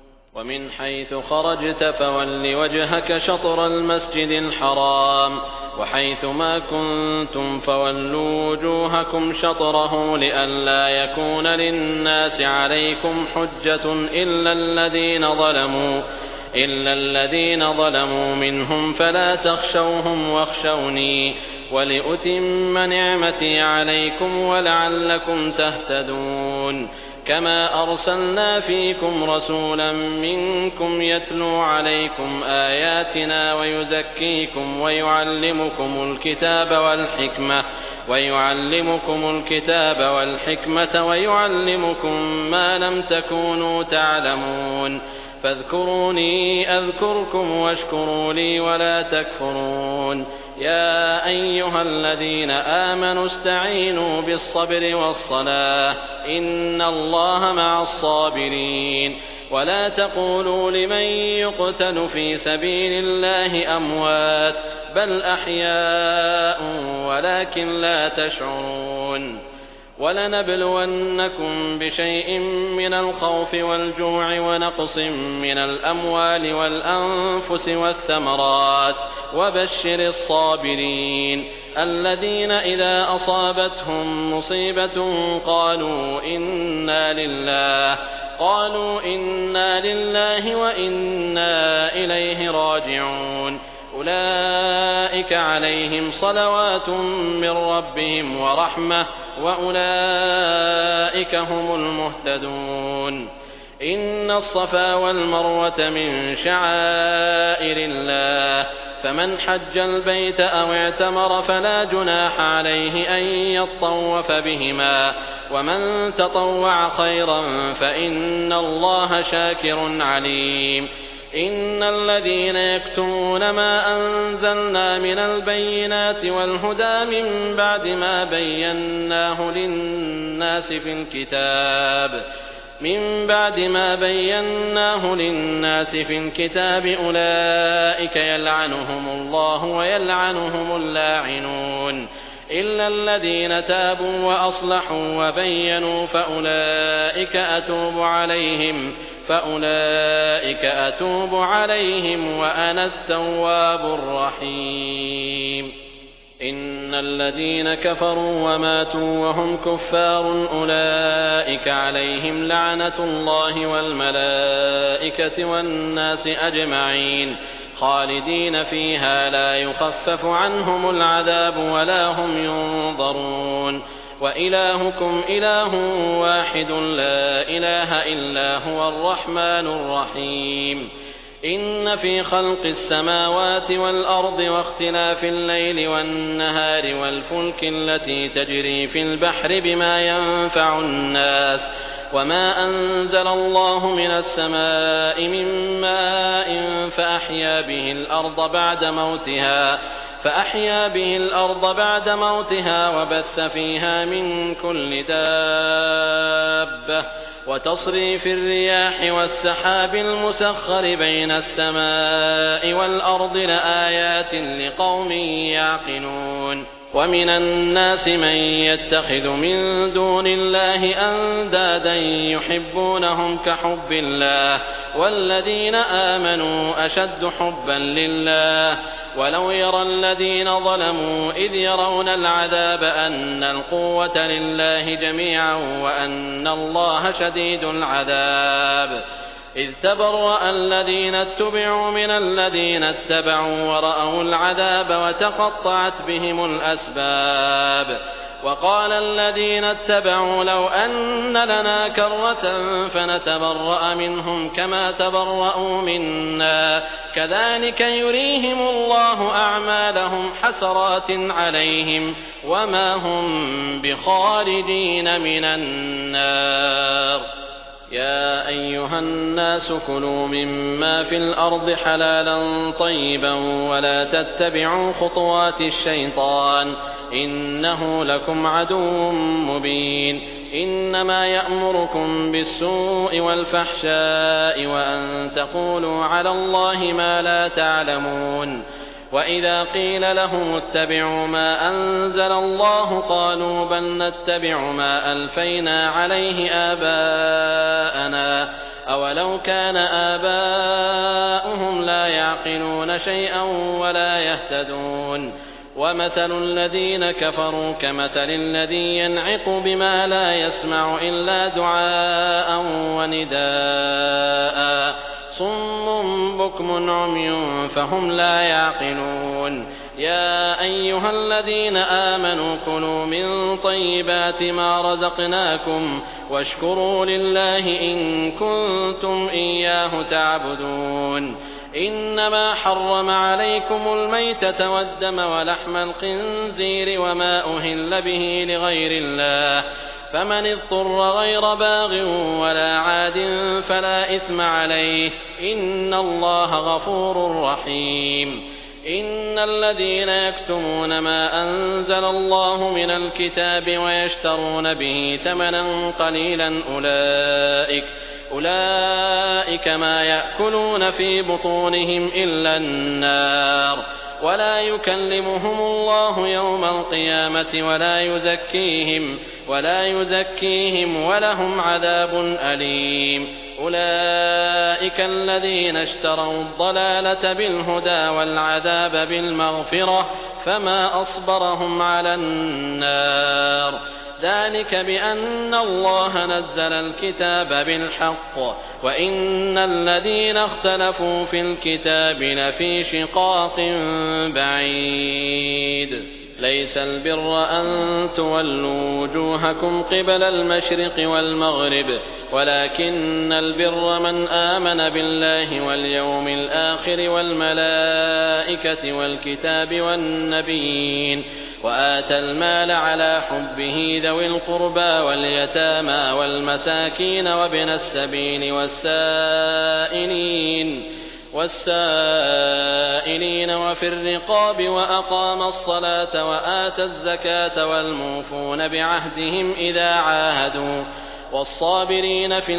ومن حيث خرجت فول وجهك شطر المسجد الحرام وحيث ما كنتم فولوا وجوهكم شطره لئلا يكون للناس عليكم حجة إلا الذين ظلموا إلا الذين ظلموا منهم فلا تخشوهم واخشوني ولأتم نعمتي عليكم ولعلكم تهتدون كما أرسلنا فيكم رسولا منكم يتلو عليكم آياتنا ويزكيكم ويعلمكم الكتاب والحكمة ويعلمكم الكتاب والحكمة ويعلمكم ما لم تكونوا تعلمون فاذكروني أذكركم واشكروا لي ولا تكفرون يا أيها الذين آمنوا استعينوا بالصبر والصلاة إن الله مع الصابرين ولا تقولوا لمن يقتل في سبيل الله أموات بل أحياء ولكن لا تشعرون ولنبلونكم بشيء من الخوف والجوع ونقص من الأموال والأنفس والثمرات وبشر الصابرين الذين إذا أصابتهم مصيبة قالوا إنا لله قالوا إنا لله وإنا إليه راجعون أولئك عليهم صلوات من ربهم ورحمة وأولئك هم المهتدون إن الصفا والمروة من شعائر الله فمن حج البيت أو اعتمر فلا جناح عليه أن يطوف بهما ومن تطوع خيرا فإن الله شاكر عليم إن الذين يكتمون ما أنزلنا من البينات والهدى من بعد ما بيناه للناس في الكتاب من بعد ما بيناه للناس في الكتاب أولئك يلعنهم الله ويلعنهم اللاعنون إلا الذين تابوا وأصلحوا وبينوا فأولئك أتوب عليهم فأولئك أتوب عليهم وأنا التواب الرحيم إن الذين كفروا وماتوا وهم كفار أولئك عليهم لعنة الله والملائكة والناس أجمعين خالدين فيها لا يخفف عنهم العذاب ولا هم ينظرون وإلهكم إله واحد لا إله إلا هو الرحمن الرحيم إن في خلق السماوات والأرض واختلاف الليل والنهار والفلك التي تجري في البحر بما ينفع الناس وما أنزل الله من السماء من ماء فأحيا به الأرض بعد موتها فأحيا به الأرض بعد موتها وبث فيها من كل دابة وتصريف الرياح والسحاب المسخر بين السماء والأرض لآيات لقوم يعقلون ومن الناس من يتخذ من دون الله أندادا يحبونهم كحب الله والذين آمنوا أشد حبا لله ولو يرى الذين ظلموا إذ يرون العذاب أن القوة لله جميعا وأن الله شديد العذاب إذ تبرأ الذين اتبعوا من الذين اتبعوا ورأوا العذاب وتقطعت بهم الأسباب وقال الذين اتبعوا لو أن لنا كرة فنتبرأ منهم كما تبرأوا منا كذلك يريهم الله أعمالهم حسرات عليهم وما هم بخارجين من النار يا أيها الناس كلوا مما في الأرض حلالا طيبا ولا تتبعوا خطوات الشيطان إنه لكم عدو مبين إنما يأمركم بالسوء والفحشاء وأن تقولوا على الله ما لا تعلمون وإذا قيل لهم اتبعوا ما أنزل الله قالوا بل نتبع ما ألفينا عليه آباءنا أولو كان آباؤهم لا يعقلون شيئا ولا يهتدون ومثل الذين كفروا كمثل الذي ينعق بما لا يسمع إلا دعاء ونداء صم بكم عمي فهم لا يعقلون يا أيها الذين آمنوا كلوا من طيبات ما رزقناكم واشكروا لله إن كنتم إياه تعبدون إنما حرم عليكم الميتة والدم ولحم الخنزير وما أهل به لغير الله فمن اضطر غير باغ ولا عاد فلا إثم عليه إن الله غفور رحيم إن الذين يكتمون ما أنزل الله من الكتاب ويشترون به ثمنا قليلا أولئك أولئك ما يأكلون في بطونهم إلا النار ولا يكلمهم الله يوم القيامة ولا يزكيهم ولا يزكيهم ولهم عذاب أليم أولئك الذين اشتروا الضلالة بالهدى والعذاب بالمغفرة فما أصبرهم على النار ذلك بأن الله نزل الكتاب بالحق وإن الذين اختلفوا في الكتاب لفي شقاق بعيد ليس البر أن تولوا وجوهكم قبل المشرق والمغرب ولكن البر من آمن بالله واليوم الآخر والملائكة والكتاب والنبيين وآتى المال على حبه ذوي القربى واليتامى والمساكين وابن السبيل والسائلين والسائلين وفي الرقاب وأقام الصلاة وآتى الزكاة والموفون بعهدهم إذا عاهدوا والصابرين في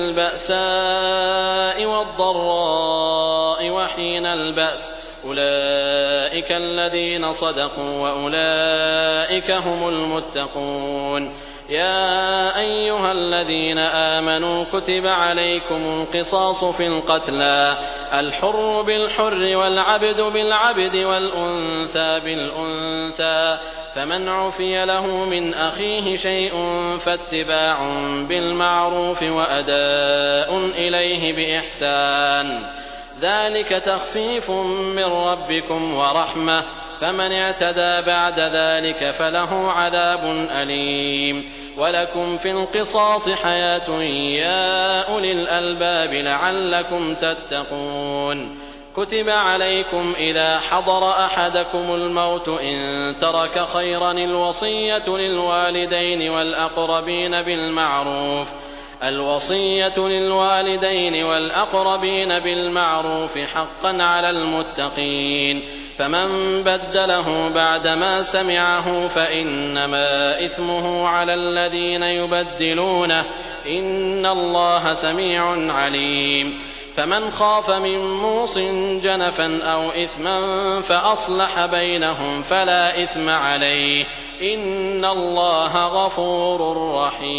البأساء والضراء وحين البأس أولئك الذين صدقوا وأولئك هم المتقون يا أيها الذين آمنوا كتب عليكم القصاص في القتلى الحر بالحر والعبد بالعبد والأنثى بالأنثى فمن عفي له من أخيه شيء فاتباع بالمعروف وأداء إليه بإحسان ذلك تخفيف من ربكم ورحمة فمن اعتدى بعد ذلك فله عذاب أليم ولكم في القصاص حياة يا أولي الألباب لعلكم تتقون كتب عليكم إذا حضر أحدكم الموت إن ترك خيرا الوصية للوالدين والأقربين بالمعروف الوصية للوالدين والأقربين بالمعروف حقا على المتقين فمن بدله بعدما سمعه فإنما إثمه على الذين يبدلونه إن الله سميع عليم فمن خاف من موص جنفا أو إثما فأصلح بينهم فلا إثم عليه إن الله غفور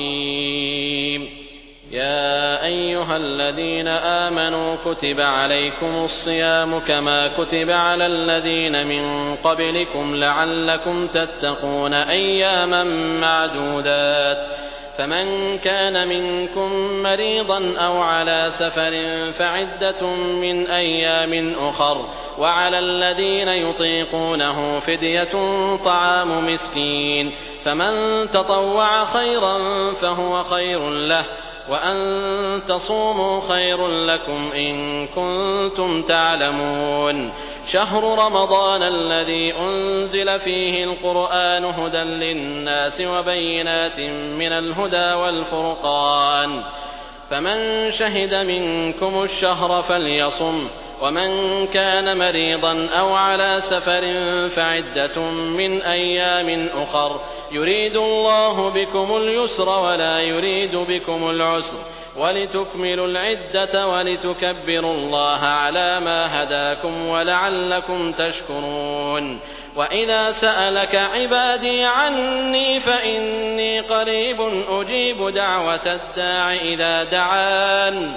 رحيم يا أيها الذين آمنوا كتب عليكم الصيام كما كتب على الذين من قبلكم لعلكم تتقون أياما معدودات فمن كان منكم مريضا أو على سفر فعدة من أيام أخر وعلى الذين يطيقونه فدية طعام مسكين فمن تطوع خيرا فهو خير له وأن تصوموا خير لكم إن كنتم تعلمون شهر رمضان الذي أنزل فيه القرآن هدى للناس وبينات من الهدى والفرقان فمن شهد منكم الشهر فليصم ومن كان مريضا أو على سفر فعدة من أيام أخر يريد الله بكم اليسر ولا يريد بكم العسر ولتكملوا العدة ولتكبروا الله على ما هداكم ولعلكم تشكرون وإذا سألك عبادي عني فإني قريب أجيب دعوة الداع إذا دعان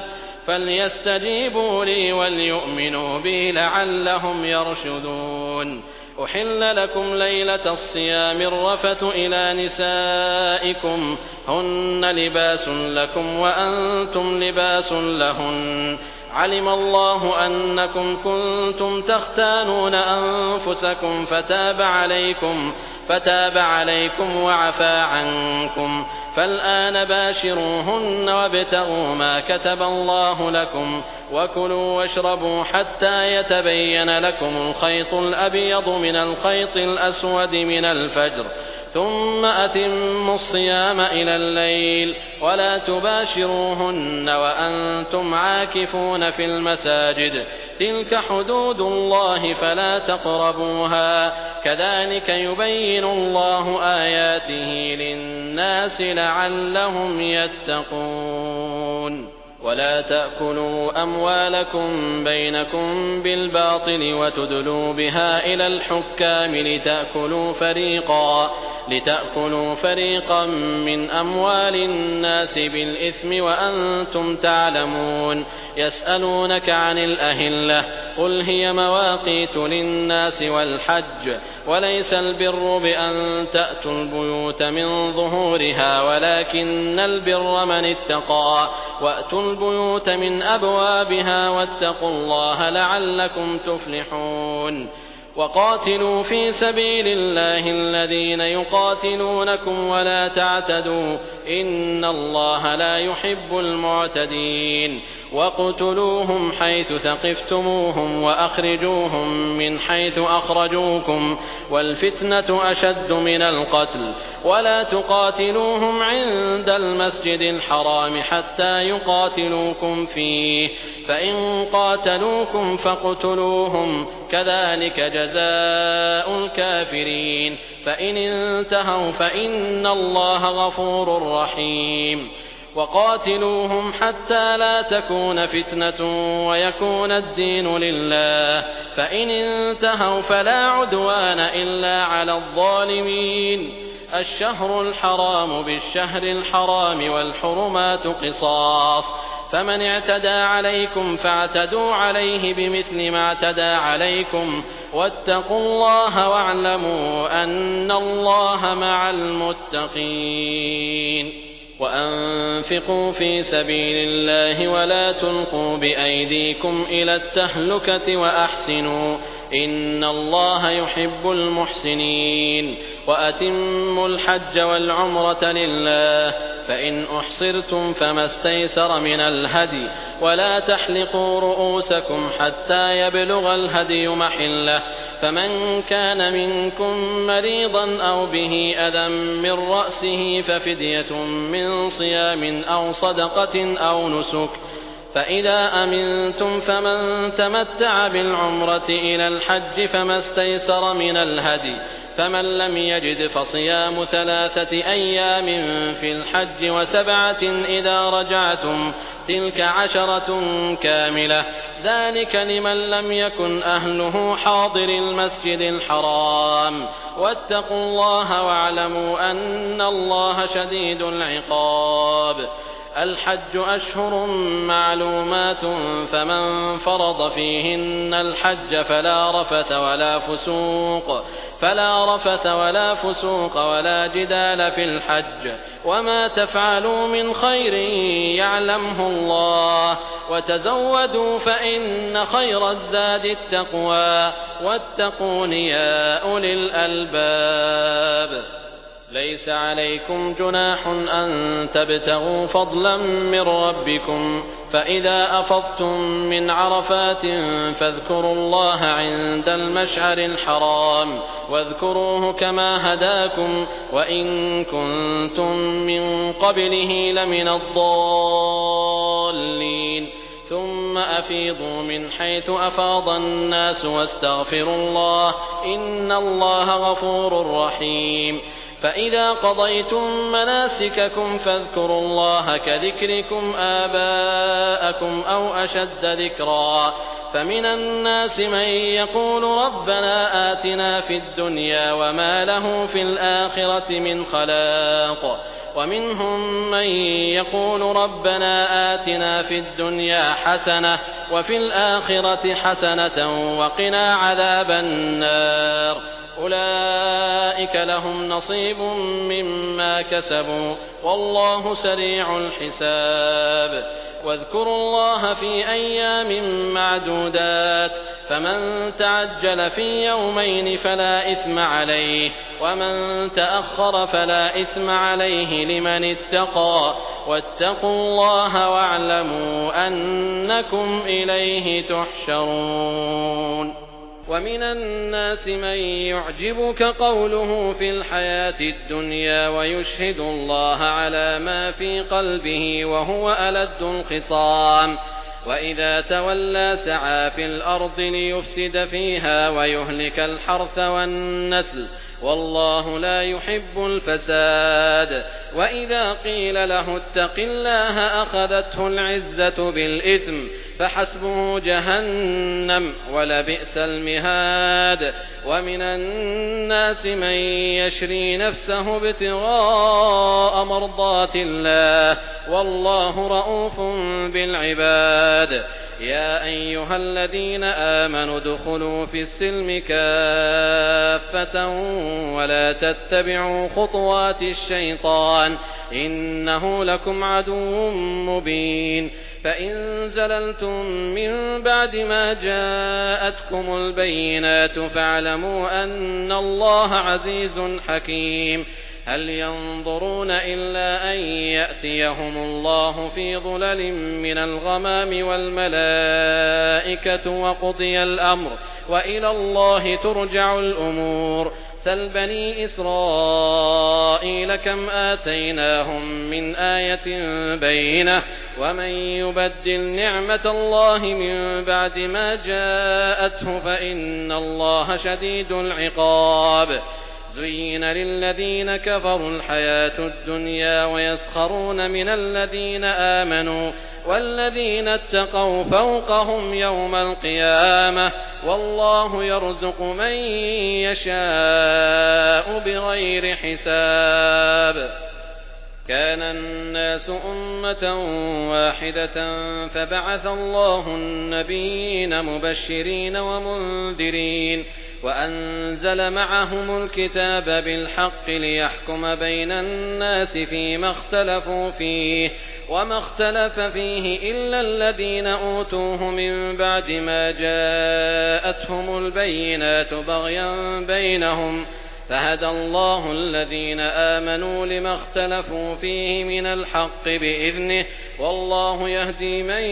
فليستجيبوا لي وليؤمنوا بي لعلهم يرشدون أحل لكم ليلة الصيام الرفث إلى نسائكم هن لباس لكم وأنتم لباس لهن علم الله أنكم كنتم تختانون أنفسكم فتاب عليكم فتاب عليكم وعفى عنكم فالآن باشروهن وابتغوا ما كتب الله لكم وكلوا واشربوا حتى يتبين لكم الخيط الأبيض من الخيط الأسود من الفجر ثم أتموا الصيام إلى الليل ولا تباشروهن وأنتم عاكفون في المساجد تلك حدود الله فلا تقربوها كذلك يبين الله آياته للناس لعلهم يتقون ولا تأكلوا أموالكم بينكم بالباطل وتدلوا بها إلى الحكام لتأكلوا فريقا لتأكلوا فريقا من أموال الناس بالإثم وأنتم تعلمون يسألونك عن الأهلة قل هي مواقيت للناس والحج وليس البر بأن تأتوا البيوت من ظهورها ولكن البر من اتقى وأتوا البيوت من أبوابها واتقوا الله لعلكم تفلحون وقاتلوا في سبيل الله الذين يقاتلونكم ولا تعتدوا إن الله لا يحب المعتدين واقتلوهم حيث ثقفتموهم وأخرجوهم من حيث أخرجوكم والفتنة أشد من القتل ولا تقاتلوهم عند المسجد الحرام حتى يقاتلوكم فيه فإن قاتلوكم فاقتلوهم كذلك جزاء الكافرين فإن انتهوا فإن الله غفور رحيم وقاتلوهم حتى لا تكون فتنة ويكون الدين لله فإن انتهوا فلا عدوان إلا على الظالمين الشهر الحرام بالشهر الحرام والحرمات قصاص فمن اعتدى عليكم فاعتدوا عليه بمثل ما اعتدى عليكم واتقوا الله واعلموا أن الله مع المتقين وأنفقوا في سبيل الله ولا تلقوا بأيديكم إلى التهلكة وأحسنوا إن الله يحب المحسنين وأتموا الحج والعمرة لله فإن أحصرتم فما استيسر من الهدي ولا تحلقوا رؤوسكم حتى يبلغ الهدي محله فمن كان منكم مريضا أو به أذى من رأسه ففدية من صيام أو صدقة أو نسك فإذا أمنتم فمن تمتع بالعمرة إلى الحج فما استيسر من الهدي فمن لم يجد فصيام ثلاثة أيام في الحج وسبعة إذا رجعتم تلك عشرة كاملة ذلك لمن لم يكن أهله حاضر المسجد الحرام واتقوا الله واعلموا أن الله شديد العقاب الحج أشهر معلومات فمن فرض فيهن الحج فلا رفث ولا فسوق فلا رفث ولا فسوق ولا جدال في الحج وما تفعلوا من خير يعلمه الله وتزودوا فإن خير الزاد التقوى واتقون يا أولي الألباب ليس عليكم جناح أن تبتغوا فضلا من ربكم فإذا أفضتم من عرفات فاذكروا الله عند المشعر الحرام واذكروه كما هداكم وإن كنتم من قبله لمن الضالين ثم أفيضوا من حيث أفاض الناس واستغفروا الله إن الله غفور رحيم فإذا قضيتم مناسككم فاذكروا الله كذكركم آباءكم أو أشد ذكرا فمن الناس من يقول ربنا آتنا في الدنيا وما له في الآخرة من خلاق ومنهم من يقول ربنا آتنا في الدنيا حسنة وفي الآخرة حسنة وقنا عذاب النار أولئك لهم نصيب مما كسبوا والله سريع الحساب واذكروا الله في أيام معدودات فمن تعجل في يومين فلا إثم عليه ومن تأخر فلا إثم عليه لمن اتقى واتقوا الله واعلموا أنكم إليه تحشرون. ومن الناس من يعجبك قوله في الحياة الدنيا ويشهد الله على ما في قلبه وهو ألد الخصام وإذا تولى سعى في الأرض ليفسد فيها ويهلك الحرث والنسل والله لا يحب الفساد وإذا قيل له اتق الله أخذته العزة بالإثم فحسبه جهنم ولبئس المهاد. ومن الناس من يشري نفسه ابتغاء مرضات الله والله رؤوف بالعباد. يا أيها الذين آمنوا ادخلوا في السلم كافة ولا تتبعوا خطوات الشيطان إنه لكم عدو مبين. فإن زللتم من بعد ما جاءتكم البينات فاعلموا أن الله عزيز حكيم. هل ينظرون إلا أن يأتيهم الله في ظلل من الغمام والملائكة وقضي الأمر وإلى الله ترجع الأمور. سل بني إسرائيل كم آتيناهم من آية بينة ومن يبدل نعمة الله من بعد ما جاءته فإن الله شديد العقاب. زين للذين كفروا الحياة الدنيا ويسخرون من الذين آمنوا والذين اتقوا فوقهم يوم القيامة والله يرزق من يشاء بغير حساب. كان الناس أمة واحدة فبعث الله النبيين مبشرين ومنذرين وأنزل معهم الكتاب بالحق ليحكم بين الناس فيما اختلفوا فيه وما اختلف فيه إلا الذين أوتوه من بعد ما جاءتهم البينات بغيا بينهم فهدى الله الذين آمنوا لما اختلفوا فيه من الحق بإذنه والله يهدي من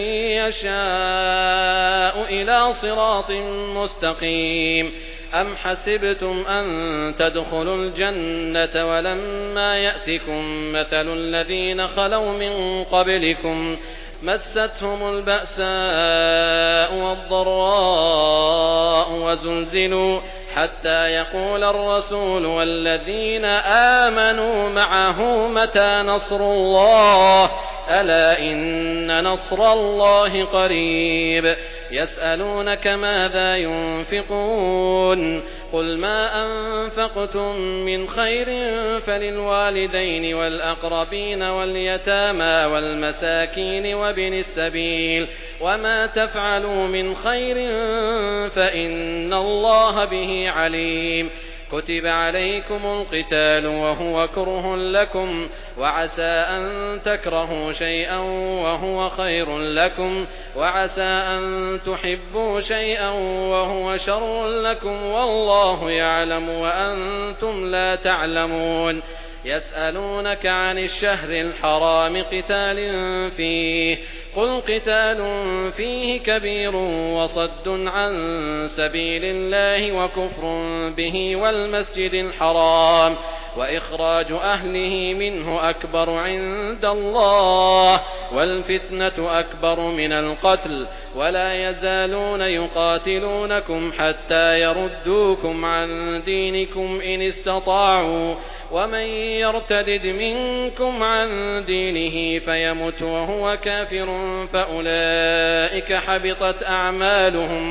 يشاء إلى صراط مستقيم. أم حسبتم أن تدخلوا الجنة ولما يأتكم مثل الذين خلوا من قبلكم مستهم البأساء والضراء وزلزلوا حتى يقول الرسول والذين آمنوا معه متى نصر الله ألا إن نصر الله قريب. يسألونك ماذا ينفقون قل ما أنفقتم من خير فللوالدين والأقربين واليتامى والمساكين وابن السبيل وما تفعلوا من خير فإن الله به عليم. كتب عليكم القتال وهو كره لكم وعسى أن تكرهوا شيئا وهو خير لكم وعسى أن تحبوا شيئا وهو شر لكم والله يعلم وأنتم لا تعلمون. يسألونك عن الشهر الحرام قتال فيه قل قتال فيه كبير وصد عن سبيل الله وكفر به والمسجد الحرام وإخراج أهله منه أكبر عند الله والفتنة أكبر من القتل ولا يزالون يقاتلونكم حتى يردوكم عن دينكم إن استطاعوا ومن يرتدد منكم عن دينه فيمت وهو كافر فأولئك حبطت أعمالهم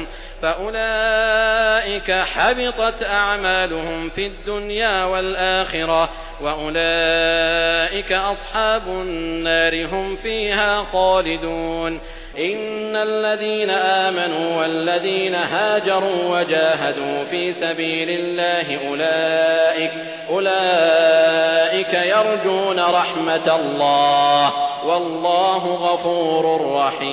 فأولئك حبطت أعمالهم في الدنيا والآخرة وأولئك أصحاب النار هم فيها خالدون إن الذين آمنوا والذين هاجروا وجاهدوا في سبيل الله أولئك, أولئك يرجون رحمة الله والله غفور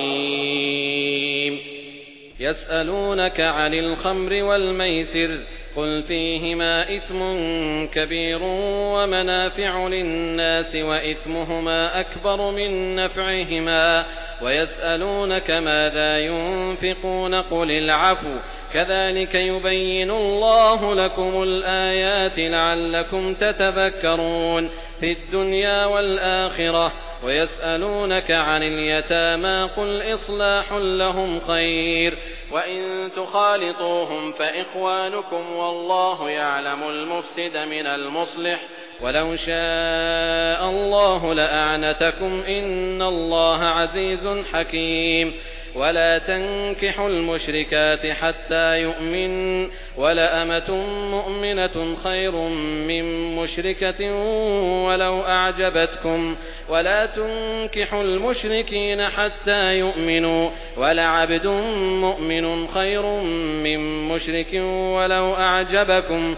رحيم يسألونك عن الخمر والميسر قل فيهما إثم كبير ومنافع للناس وإثمهما أكبر من نفعهما ويسألونك ماذا ينفقون قل العفو كذلك يبين الله لكم الآيات لعلكم تتذكرون في الدنيا والآخرة ويسألونك عن اليتامى قل إصلاح لهم خير وإن تخالطوهم فإخوانكم والله يعلم المفسد من المصلح ولو شاء الله لأعنتكم إن الله عزيز حكيم ولا تنكحوا المشركات حتى يؤمن ولأمة مؤمنة خير من مشركة ولو أعجبتكم ولا تنكحوا المشركين حتى يؤمنوا ولعبد مؤمن خير من مشرك ولو أعجبكم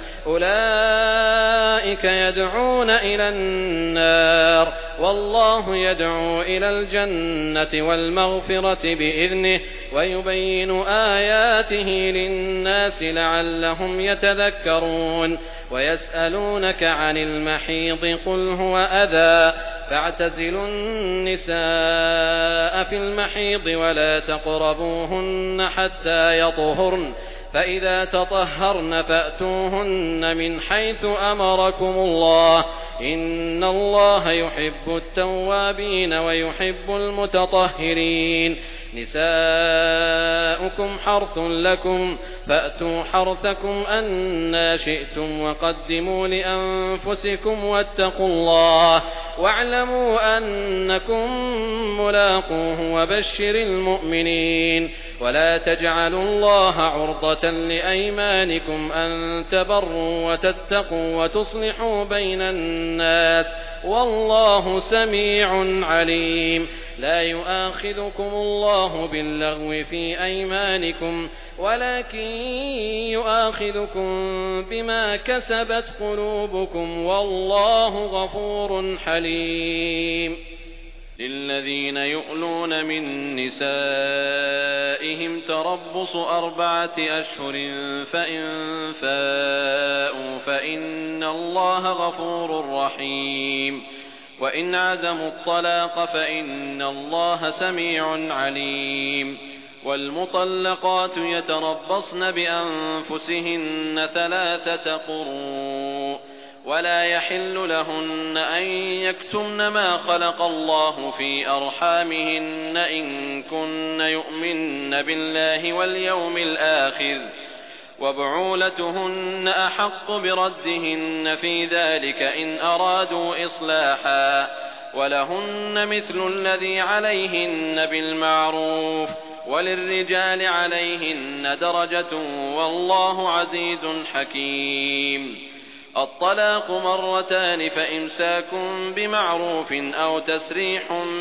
أولئك يدعون إلى النار والله يدعو إلى الجنة والمغفرة بإذنه ويبين آياته للناس لعلهم يتذكرون ويسألونك عن المحيض قل هو أذى فاعتزلوا النساء في المحيض ولا تقربوهن حتى يطهرن فإذا تطهرن فأتوهن من حيث أمركم الله إن الله يحب التوابين ويحب المتطهرين نساؤكم حرث لكم فأتوا حرثكم أنى شئتم وقدموا لأنفسكم واتقوا الله واعلموا أنكم ملاقوه وبشر المؤمنين ولا تجعلوا الله عرضة لأيمانكم أن تبروا وتتقوا وتصلحوا بين الناس والله سميع عليم لا يؤاخذكم الله باللغو في أيمانكم ولكن يؤاخذكم بما كسبت قلوبكم والله غفور حليم للذين يؤلون من نسائهم تربص أربعة أشهر فإن فاءوا فإن الله غفور رحيم وإن عزموا الطلاق فإن الله سميع عليم والمطلقات يتربصن بأنفسهن ثلاثة قروء ولا يحل لهن أن يكتمن ما خلق الله في أرحامهن إن كن يؤمن بالله واليوم الآخر وبعولتهن أحق بردهن في ذلك إن أرادوا إصلاحا ولهن مثل الذي عليهن بالمعروف وللرجال عليهن درجة والله عزيز حكيم الطلاق مرتان فإمساك بمعروف أو تسريح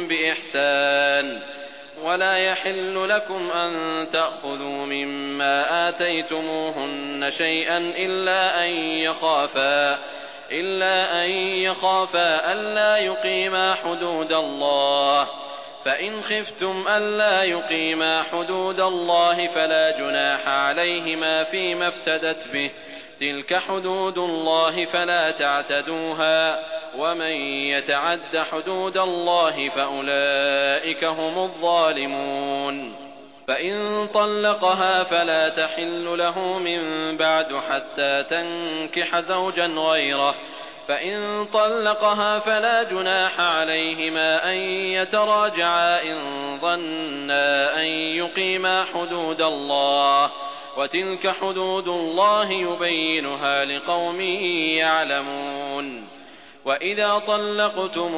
بإحسان ولا يحل لكم أن تأخذوا مما آتيتموهن شيئا إلا أن يخافا إلا أن يخافا ألا يقيما حدود الله فإن خفتم ألا يقيما حدود الله فلا جناح عليهما فيما افتدت به تلك حدود الله فلا تعتدوها ومن يتعد حدود الله فأولئك هم الظالمون فإن طلقها فلا تحل له من بعد حتى تنكح زوجا غيره فإن طلقها فلا جناح عليهما أن يتراجعا إن ظنا أن يقيما حدود الله وتلك حدود الله يبينها لقوم يعلمون وإذا طلقتم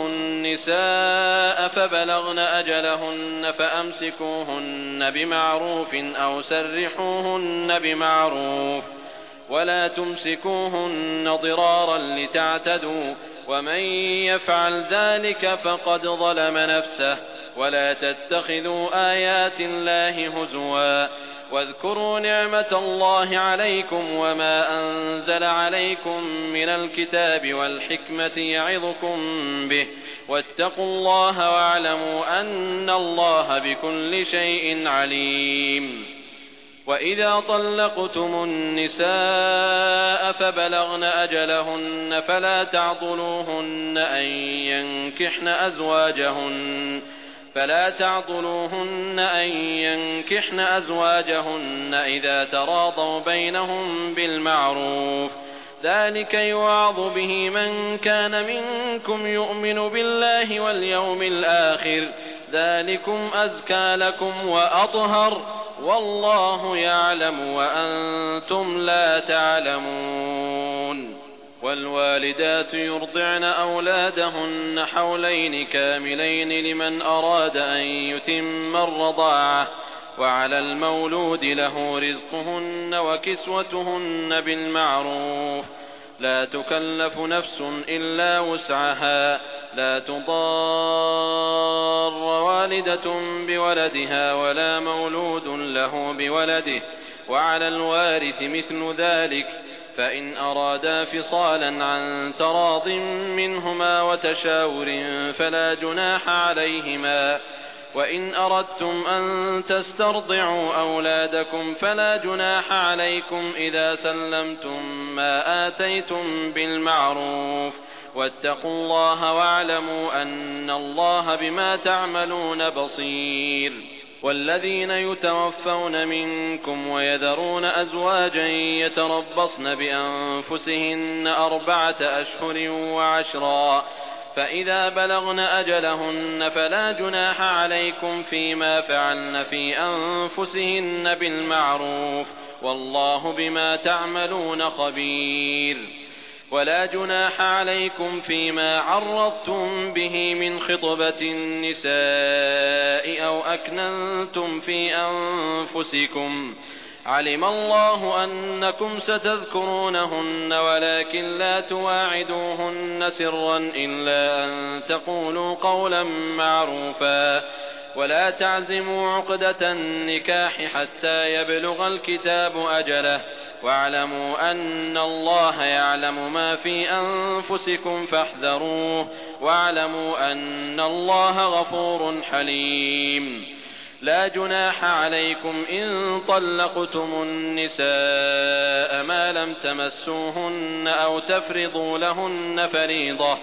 النساء فبلغن أجلهن فأمسكوهن بمعروف أو سرحوهن بمعروف ولا تمسكوهن ضرارا لتعتدوا ومن يفعل ذلك فقد ظلم نفسه. ولا تتخذوا آيات الله هزوا واذكروا نعمة الله عليكم وما أنزل عليكم من الكتاب والحكمة يعظكم به واتقوا الله واعلموا أن الله بكل شيء عليم. وإذا طلقتم النساء فبلغن أجلهن فلا تعضلوهن أن ينكحن أزواجهن فلا تعضلوهن أن ينكحن أزواجهن إذا تراضوا بينهم بالمعروف ذلك يوعظ به من كان منكم يؤمن بالله واليوم الآخر ذلكم أزكى لكم وأطهر والله يعلم وأنتم لا تعلمون. والوالدات يرضعن أولادهن حولين كاملين لمن أراد أن يتم الرضاعة وعلى المولود له رزقهن وكسوتهن بالمعروف لا تكلف نفس إلا وسعها لا تضار والدة بولدها ولا مولود له بولده وعلى الوارث مثل ذلك فإن أرادا فصالا عن تراض منهما وتشاور فلا جناح عليهما. وإن أردتم أن تسترضعوا أولادكم فلا جناح عليكم إذا سلمتم ما آتيتم بالمعروف واتقوا الله واعلموا أن الله بما تعملون بصير. والذين يتوفون منكم ويذرون أزواجا يتربصن بأنفسهن أربعة أشهر وعشرا فإذا بلغن أجلهن فلا جناح عليكم فيما فعلن في أنفسهن بالمعروف والله بما تعملون خبير. ولا جناح عليكم فيما عرضتم به من خطبة النساء أو أكننتم في أنفسكم علم الله أنكم ستذكرونهن ولكن لا تواعدوهن سرا إلا أن تقولوا قولا معروفا ولا تعزموا عقدة النكاح حتى يبلغ الكتاب أجله واعلموا أن الله يعلم ما في أنفسكم فاحذروه واعلموا أن الله غفور حليم. لا جناح عليكم إن طلقتم النساء ما لم تمسوهن أو تفرضوا لهن فريضة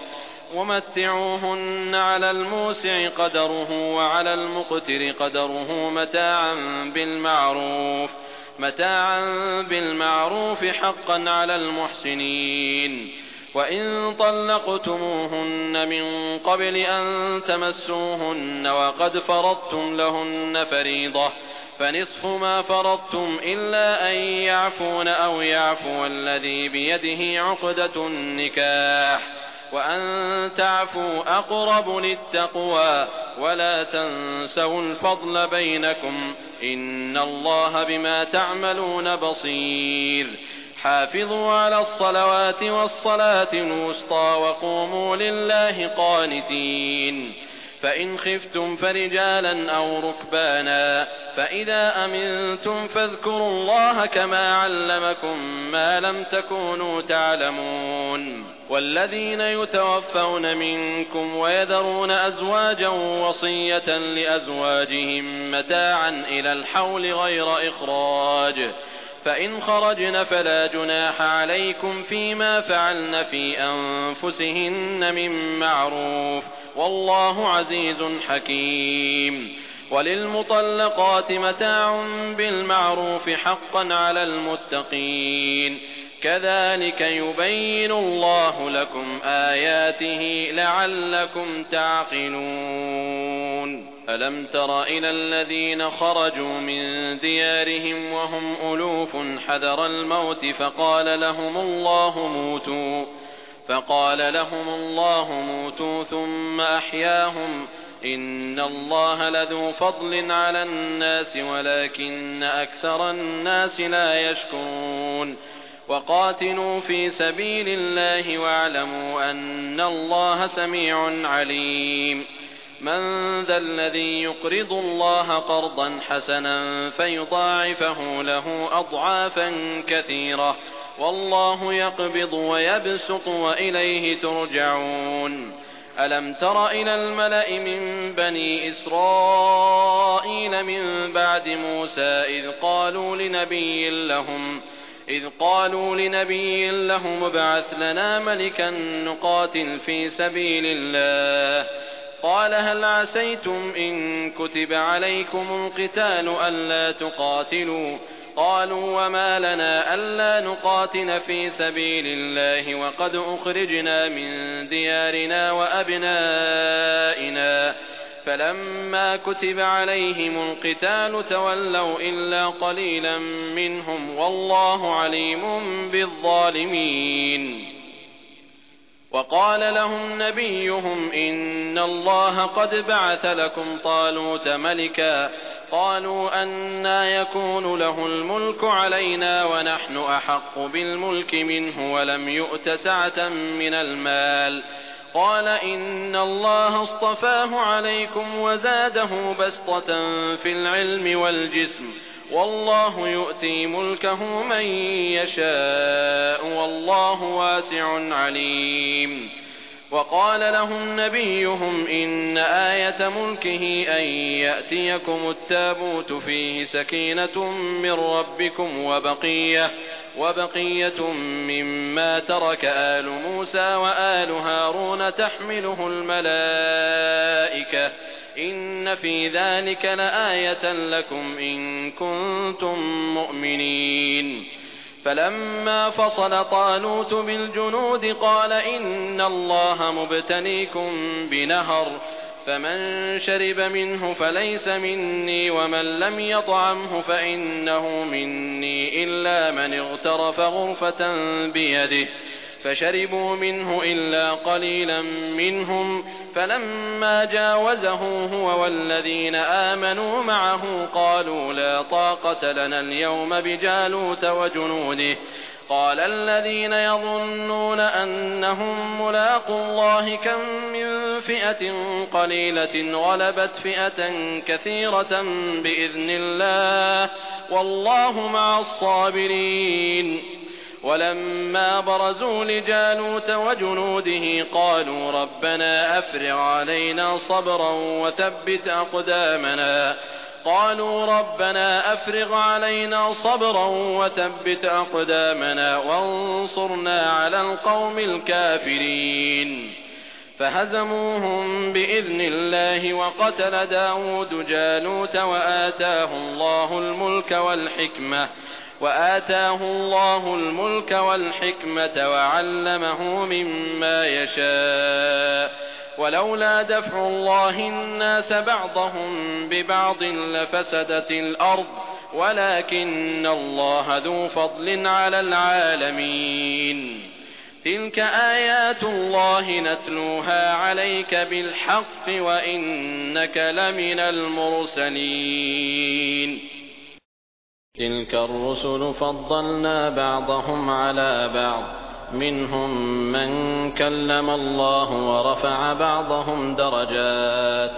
ومتعوهن على الموسع قدره وعلى المقتر قدره متاعا بالمعروف متاعا بالمعروف حقا على المحسنين. وإن طلقتموهن من قبل أن تمسوهن وقد فرضتم لهن فريضة فنصف ما فرضتم إلا أن يعفون أو يعفو الذي بيده عقدة النكاح وأن تعفوا أقرب للتقوى ولا تنسوا الفضل بينكم إن الله بما تعملون بصير. حافظوا على الصلوات والصلاة الوسطى وقوموا لله قانتين. فإن خفتم فرجالا أو ركبانا فإذا أمنتم فاذكروا الله كما علمكم ما لم تكونوا تعلمون. والذين يتوفون منكم ويذرون أزواجا وصية لأزواجهم متاعا إلى الحول غير إخراج فإن خرجن فلا جناح عليكم فيما فعلن في أنفسهن من معروف والله عزيز حكيم. وللمطلقات متاع بالمعروف حقا على المتقين كذلك يبين الله لكم آياته لعلكم تعقلون. ألم تر إلى الذين خرجوا من ديارهم وهم ألوف حذر الموت فقال لهم الله موتوا فقال لهم الله موتوا ثم أحياهم إن الله لذو فضل على الناس ولكن أكثر الناس لا يشكرون. وقاتلوا في سبيل الله واعلموا أن الله سميع عليم. من ذا الذي يقرض الله قرضا حسنا فيضاعفه له أضعافا كثيرة والله يقبض ويبسط وإليه ترجعون. ألم تر إلى الملأ من بني إسرائيل من بعد موسى إذ قالوا لنبي لهم إذ قالوا لنبي لهم ابعث لنا ملكا نقاتل في سبيل الله قال هل عسيتم إن كتب عليكم القتال ألا تقاتلوا قالوا وما لنا ألا نقاتل في سبيل الله وقد أخرجنا من ديارنا وأبنائنا فلما كتب عليهم القتال تولوا إلا قليلا منهم والله عليم بالظالمين. وقال لهم نبيهم إن الله قد بعث لكم طالوت ملكا قالوا أنى يكون له الملك علينا ونحن أحق بالملك منه ولم يؤت سعة من المال قال إن الله اصطفاه عليكم وزاده بسطة في العلم والجسم والله يؤتي ملكه من يشاء والله واسع عليم. وقال لهم نبيهم إن آية ملكه أن يأتيكم التابوت فيه سكينة من ربكم وبقية, وبقية مما ترك آل موسى وآل هارون تحمله الملائكة إن في ذلك لآية لكم إن كنتم مؤمنين. فلما فصل طالوت بالجنود قال إن الله مبتليكم بنهر فمن شرب منه فليس مني ومن لم يطعمه فإنه مني إلا من اغترف غرفة بيده فشربوا منه إلا قليلا منهم فلما جاوزه هو والذين آمنوا معه قالوا لا طاقة لنا اليوم بجالوت وجنوده قال الذين يظنون أنهم ملاقوا الله كم من فئة قليلة غلبت فئة كثيرة بإذن الله والله مع الصابرين. ولما برزوا لجالوت وجنوده قالوا ربنا أفرغ علينا صبرا وثبت أقدامنا قالوا ربنا أفرغ علينا صبرا وثبت أقدامنا وانصرنا على القوم الكافرين. فهزموهم بإذن الله وقتل داود جالوت وآتاه الله الملك والحكمة وآتاه الله الملك والحكمة وعلمه مما يشاء ولولا دفع الله الناس بعضهم ببعض لفسدت الأرض ولكن الله ذو فضل على العالمين. تلك آيات الله نتلوها عليك بالحق وإنك لمن المرسلين. تلك الرسل فضلنا بعضهم على بعض منهم من كلم الله ورفع بعضهم درجات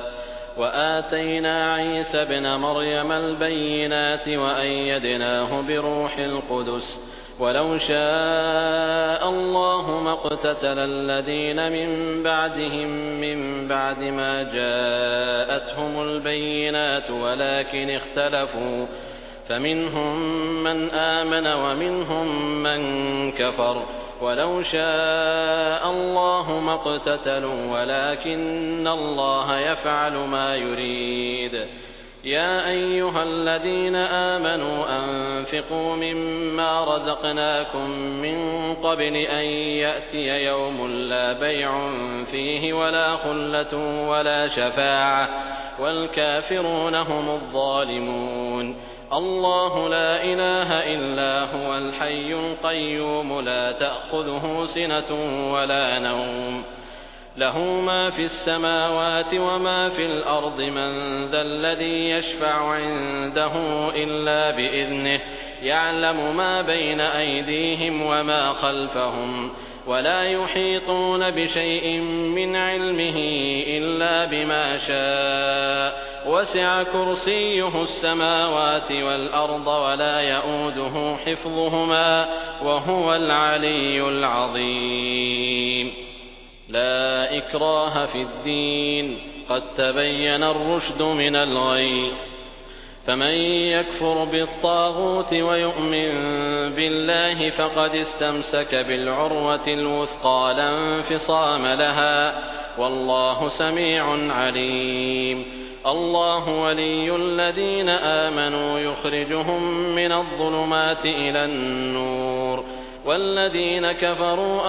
وآتينا عيسى ابن مريم البينات وأيدناه بروح القدس ولو شاء الله ما اقتتل الذين من بعدهم من بعد ما جاءتهم البينات ولكن اختلفوا فمنهم من آمن ومنهم من كفر ولو شاء الله ما اقتتلوا ولكن الله يفعل ما يريد. يا أيها الذين آمنوا أنفقوا مما رزقناكم من قبل أن يأتي يوم لا بيع فيه ولا خلة ولا شفاعة والكافرون هم الظالمون. الله لا إله إلا هو الحي القيوم لا تأخذه سنة ولا نوم له ما في السماوات وما في الأرض من ذا الذي يشفع عنده إلا بإذنه يعلم ما بين أيديهم وما خلفهم ولا يحيطون بشيء من علمه إلا بما شاء وسع كرسيه السماوات والأرض ولا يئوده حفظهما وهو العلي العظيم. لا إكراه في الدين قد تبين الرشد من الغي فمن يكفر بالطاغوت ويؤمن بالله فقد استمسك بالعروة الوثقى لا انفصام لها والله سميع عليم. الله ولي الذين آمنوا يخرجهم من الظلمات إلى النور والذين كفروا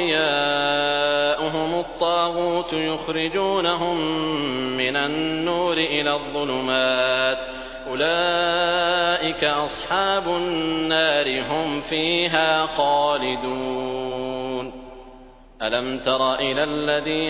أولياؤهم الطاغوت يخرجونهم من النور إلى الظلمات أولئك أصحاب النار هم فيها خالدون. ألم تر إلى الذي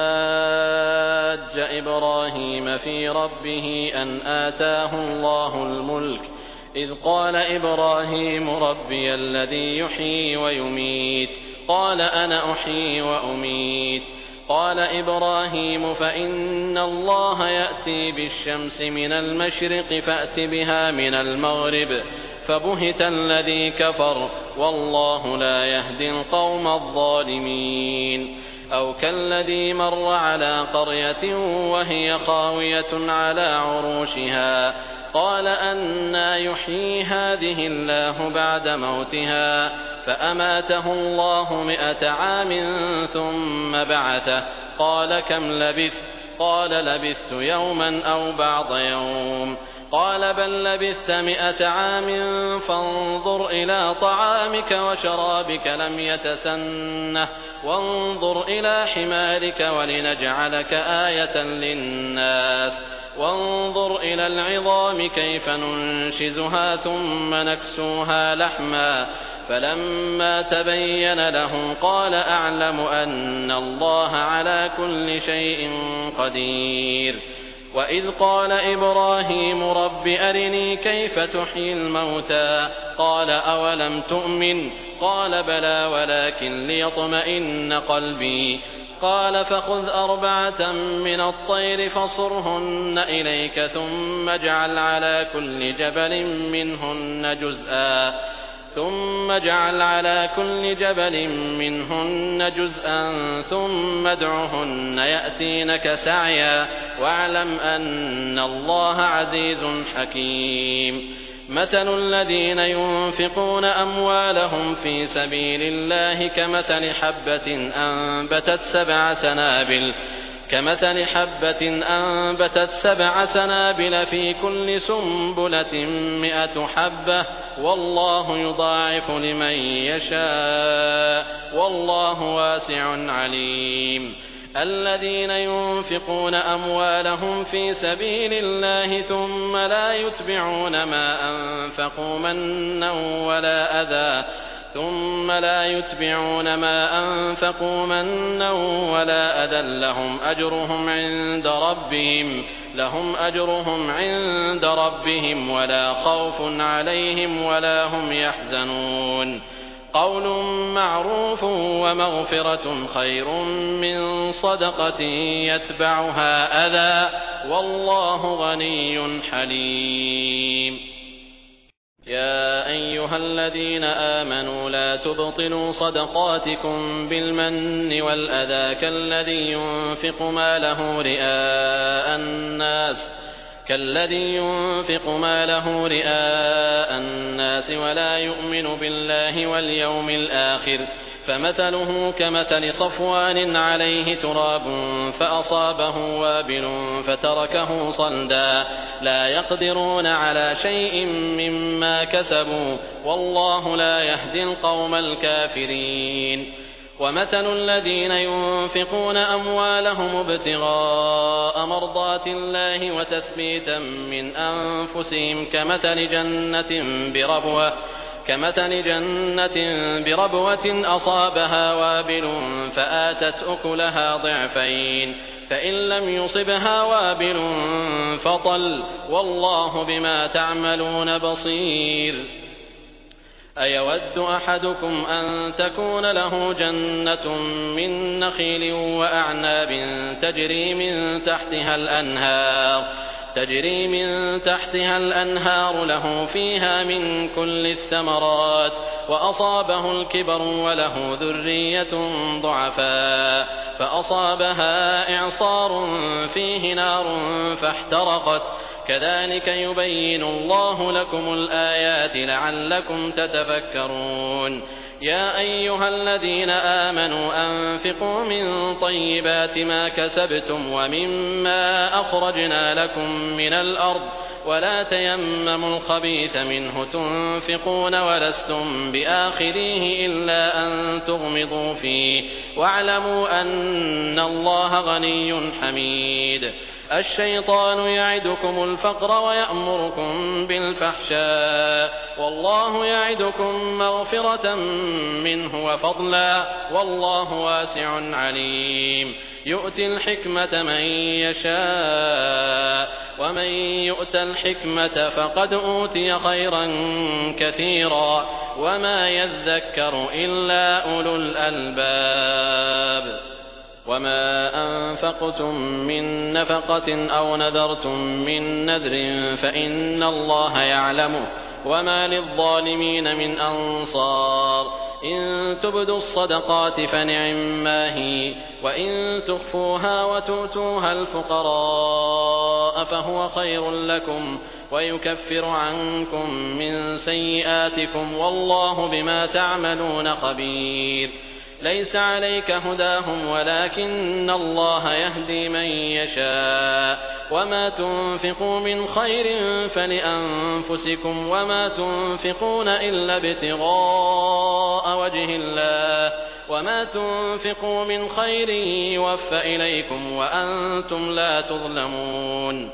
حاج إبراهيم في ربه أن آتاه الله الملك إذ قال إبراهيم ربي الذي يحيي ويميت قال أنا أحيي وأميت قال إبراهيم فإن الله يأتي بالشمس من المشرق فأت بها من المغرب فبهت الذي كفر والله لا يهدي القوم الظالمين. أو كالذي مر على قرية وهي خاوية على عروشها قال أنى يحيي هذه الله بعد موتها فأماته الله مئة عام ثم بعثه قال كم لبثت قال لبثت يوما أو بعض يوم قال بل لبثت مئة عام فانظر إلى طعامك وشرابك لم يتسنه وانظر إلى حمارك ولنجعلك آية للناس وانظر إلى العظام كيف ننشزها ثم نكسوها لحما فلما تبين له قال أعلم أن الله على كل شيء قدير. وإذ قال إبراهيم رب أرني كيف تحيي الموتى قال أولم تؤمن قال بلى ولكن ليطمئن قلبي قال فخذ أربعة من الطير فصرهن إليك ثم اجعل على كل جبل منهن جزءا ثم اجعل على كل جبل منهن جزءا ثم ادعهن يأتينك سعيا واعلم أن الله عزيز حكيم. مثل الذين ينفقون أموالهم في سبيل الله كمثل حبة أنبتت سبع سنابل كمثل حبة أنبتت سبع سنابل في كل سنبلة مئة حبة والله يضاعف لمن يشاء والله واسع عليم. الذين ينفقون أموالهم في سبيل الله ثم لا يتبعون ما أنفقوا منا ولا أذى ثم لا يتبعون ما أنفقوا منا ولا أذى لهم أجرهم عند ربهم لهم أجرهم عند ربهم ولا خوف عليهم ولا هم يحزنون. قول معروف ومغفرة خير من صدقة يتبعها أذى والله غني حليم. يا أيها الذين آمنوا لا تبطلوا صدقاتكم بالمن والأذى كالذي ينفق ماله رئاء الناس كالذي ينفق ماله رئاء الناس ولا يؤمن بالله واليوم الآخر فمثله كمثل صفوان عليه تراب فأصابه وابل فتركه صلدا لا يقدرون على شيء مما كسبوا والله لا يهدي القوم الكافرين. ومثل الذين ينفقون أموالهم ابتغاء مرضات الله وتثبيتا من أنفسهم كمثل جنة بربوة كمثل جنة بربوة أصابها وابل فآتت أكلها ضعفين فإن لم يصبها وابل فطل والله بما تعملون بصير. أيود أحدكم أن تكون له جنة من نخيل وأعناب تجري من تحتها الأنهار تجري من تحتها الأنهار له فيها من كل الثمرات وأصابه الكبر وله ذرية ضعفاء فأصابها إعصار فيه نار فاحترقت كذلك يبين الله لكم الآيات لعلكم تتفكرون يا أيها الذين آمنوا أنفقوا من طيبات ما كسبتم ومما أخرجنا لكم من الأرض ولا تيمموا الخبيث منه تنفقون ولستم بآخذيه إلا أن تغمضوا فيه واعلموا أن الله غني حميد الشيطان يعدكم الفقر ويأمركم بالفحشاء والله يعدكم مغفرة منه وفضلا والله واسع عليم يؤتي الحكمة من يشاء ومن يؤت الحكمة فقد أوتي خيرا كثيرا وما يذكر إلا أولو الألباب وما أنفقتم من نفقة أو نذرتم من نذر فإن الله يعلمه وما للظالمين من أنصار إن تبدوا الصدقات فنعما هي وإن تخفوها وتؤتوها الفقراء فهو خير لكم ويكفر عنكم من سيئاتكم والله بما تعملون خبير ليس عليك هداهم ولكن الله يهدي من يشاء وما تنفقوا من خير فلأنفسكم وما تنفقون إلا ابتغاء وجه الله وما تنفقوا من خير يوفى إليكم وأنتم لا تظلمون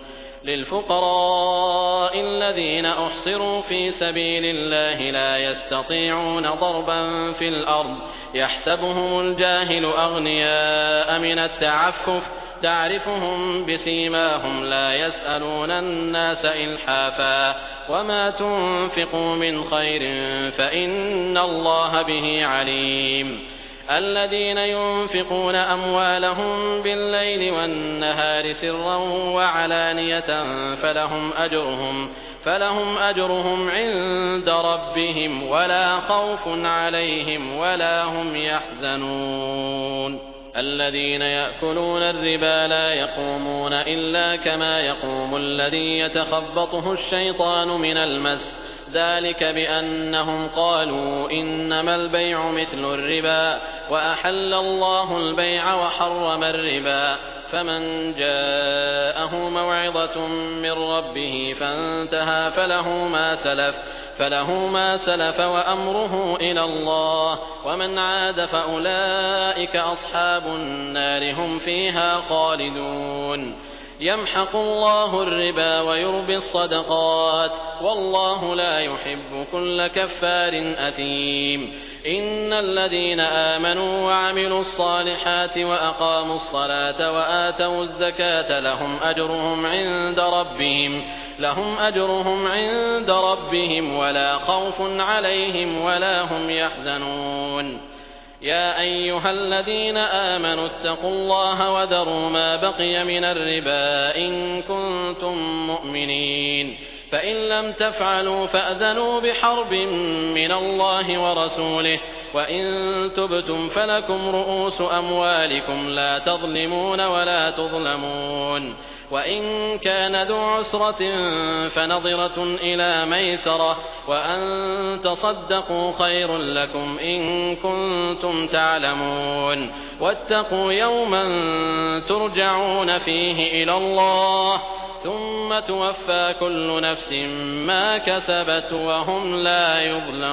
للفقراء الذين أحصروا في سبيل الله لا يستطيعون ضربا في الأرض يحسبهم الجاهل أغنياء من التعفف تعرفهم بسيماهم لا يسألون الناس إلحافا وما تنفقوا من خير فإن الله به عليم الذين ينفقون أموالهم بالليل والنهار سرا وعلانية فلهم أجرهم فلهم أجرهم عند ربهم ولا خوف عليهم ولا هم يحزنون الذين يأكلون الربا لا يقومون إلا كما يقوم الذي يتخبطه الشيطان من المس ذلك بأنهم قالوا إنما البيع مثل الربا وأحل الله البيع وحرم الربا فمن جاءه موعظة من ربه فانتهى فله ما سلف فله ما سلف وأمره إلى الله ومن عاد فأولئك أصحاب النار هم فيها خالدون يمحق الله الربا ويربي الصدقات والله لا يحب كل كفار أثيم إن الذين آمنوا وعملوا الصالحات وأقاموا الصلاة وآتوا الزكاة لهم أجرهم عند ربهم لهم أجرهم عند ربهم ولا خوف عليهم ولا هم يحزنون يا أيها الذين آمنوا اتقوا الله وذروا ما بقي من الربا إن كنتم مؤمنين فإن لم تفعلوا فأذنوا بحرب من الله ورسوله وإن تبتم فلكم رؤوس أموالكم لا تظلمون ولا تظلمون وإن كان ذو عسرة فنظرة إلى ميسرة وأن تصدقوا خير لكم إن كنتم تعلمون واتقوا يوما ترجعون فيه إلى الله ثم توفى كل نفس ما كسبت وهم لا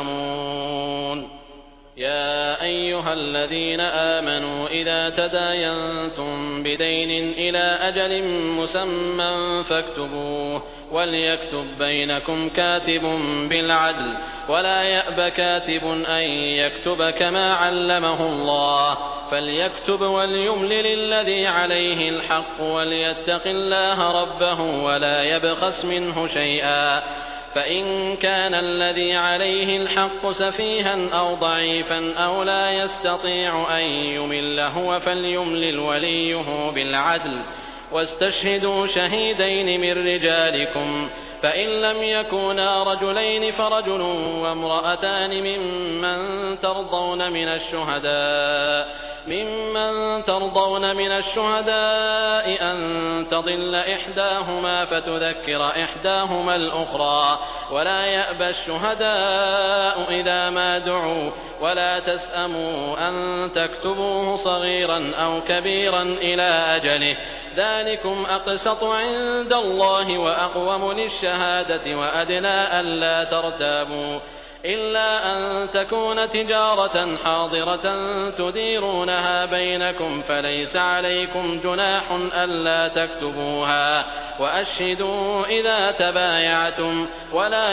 يظلمون يا أيها الذين آمنوا إذا تداينتم بدين إلى أجل مسمى فاكتبوه وليكتب بينكم كاتب بالعدل ولا يأب كاتب أن يكتب كما علمه الله فليكتب وليملل الذي عليه الحق وليتق الله ربه ولا يبخس منه شيئا فإن كان الذي عليه الحق سفيها أو ضعيفا أو لا يستطيع أن يمل هو فليملل وليه بالعدل واستشهدوا شهيدين من رجالكم فإن لم يكونا رجلين فرجل وامرأتان ممن ترضون من الشهداء ممن ترضون من الشهداء أن تضل إحداهما فتذكر إحداهما الأخرى ولا يأبى الشهداء إذا ما دعوا ولا تسأموا أن تكتبوه صغيرا أو كبيرا إلى أجله ذلكم أقسط عند الله وأقوم للشهادة وأدنى ألا ترتابوا إلا أن تكون تجارة حاضرة تديرونها بينكم فليس عليكم جناح ألا تكتبوها وأشهدوا إذا تبايعتم ولا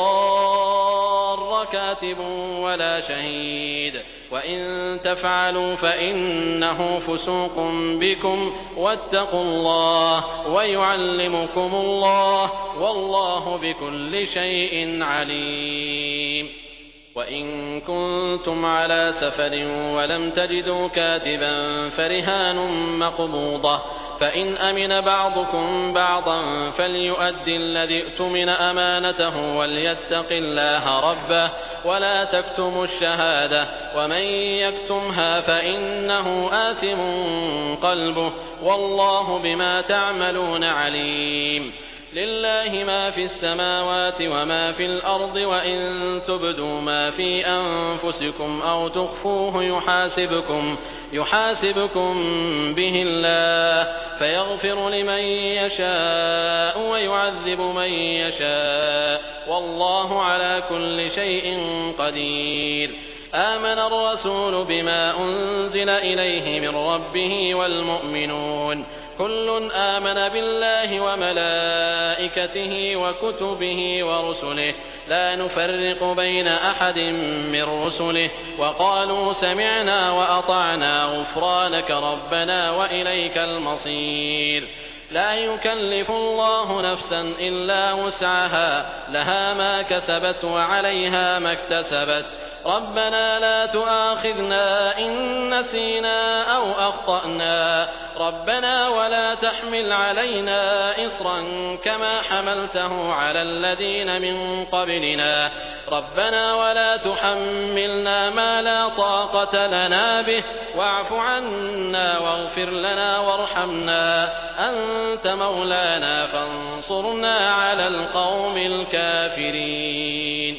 يضار كاتب ولا شهيد وإن تفعلوا فإنه فسوق بكم واتقوا الله ويعلمكم الله والله بكل شيء عليم. وإن كنتم على سفر ولم تجدوا كاتبا فرهان مقبوضة فإن أمن بعضكم بعضا فليؤد الذي اؤتمن أمانته وليتق الله ربه ولا تكتموا الشهادة ومن يكتمها فإنه آثم قلبه والله بما تعملون عليم. لله ما في السماوات وما في الأرض وإن تبدوا ما في أنفسكم أو تخفوه يحاسبكم يحاسبكم به الله فيغفر لمن يشاء ويعذب من يشاء والله على كل شيء قدير. آمن الرسول بما أنزل إليه من ربه والمؤمنون كل آمن بالله وملائكته وكتبه ورسله لا نفرق بين أحد من رسله وقالوا سمعنا وأطعنا غفرانك ربنا وإليك المصير. لا يكلف الله نفسا إلا وسعها لها ما كسبت وعليها ما اكتسبت ربنا لا تؤاخذنا إن نسينا أو أخطأنا ربنا ولا تحمل علينا إصرا كما حملته على الذين من قبلنا ربنا ولا تحملنا ما لا طاقة لنا به واعف عنا واغفر لنا وارحمنا أنت مولانا فانصرنا على القوم الكافرين.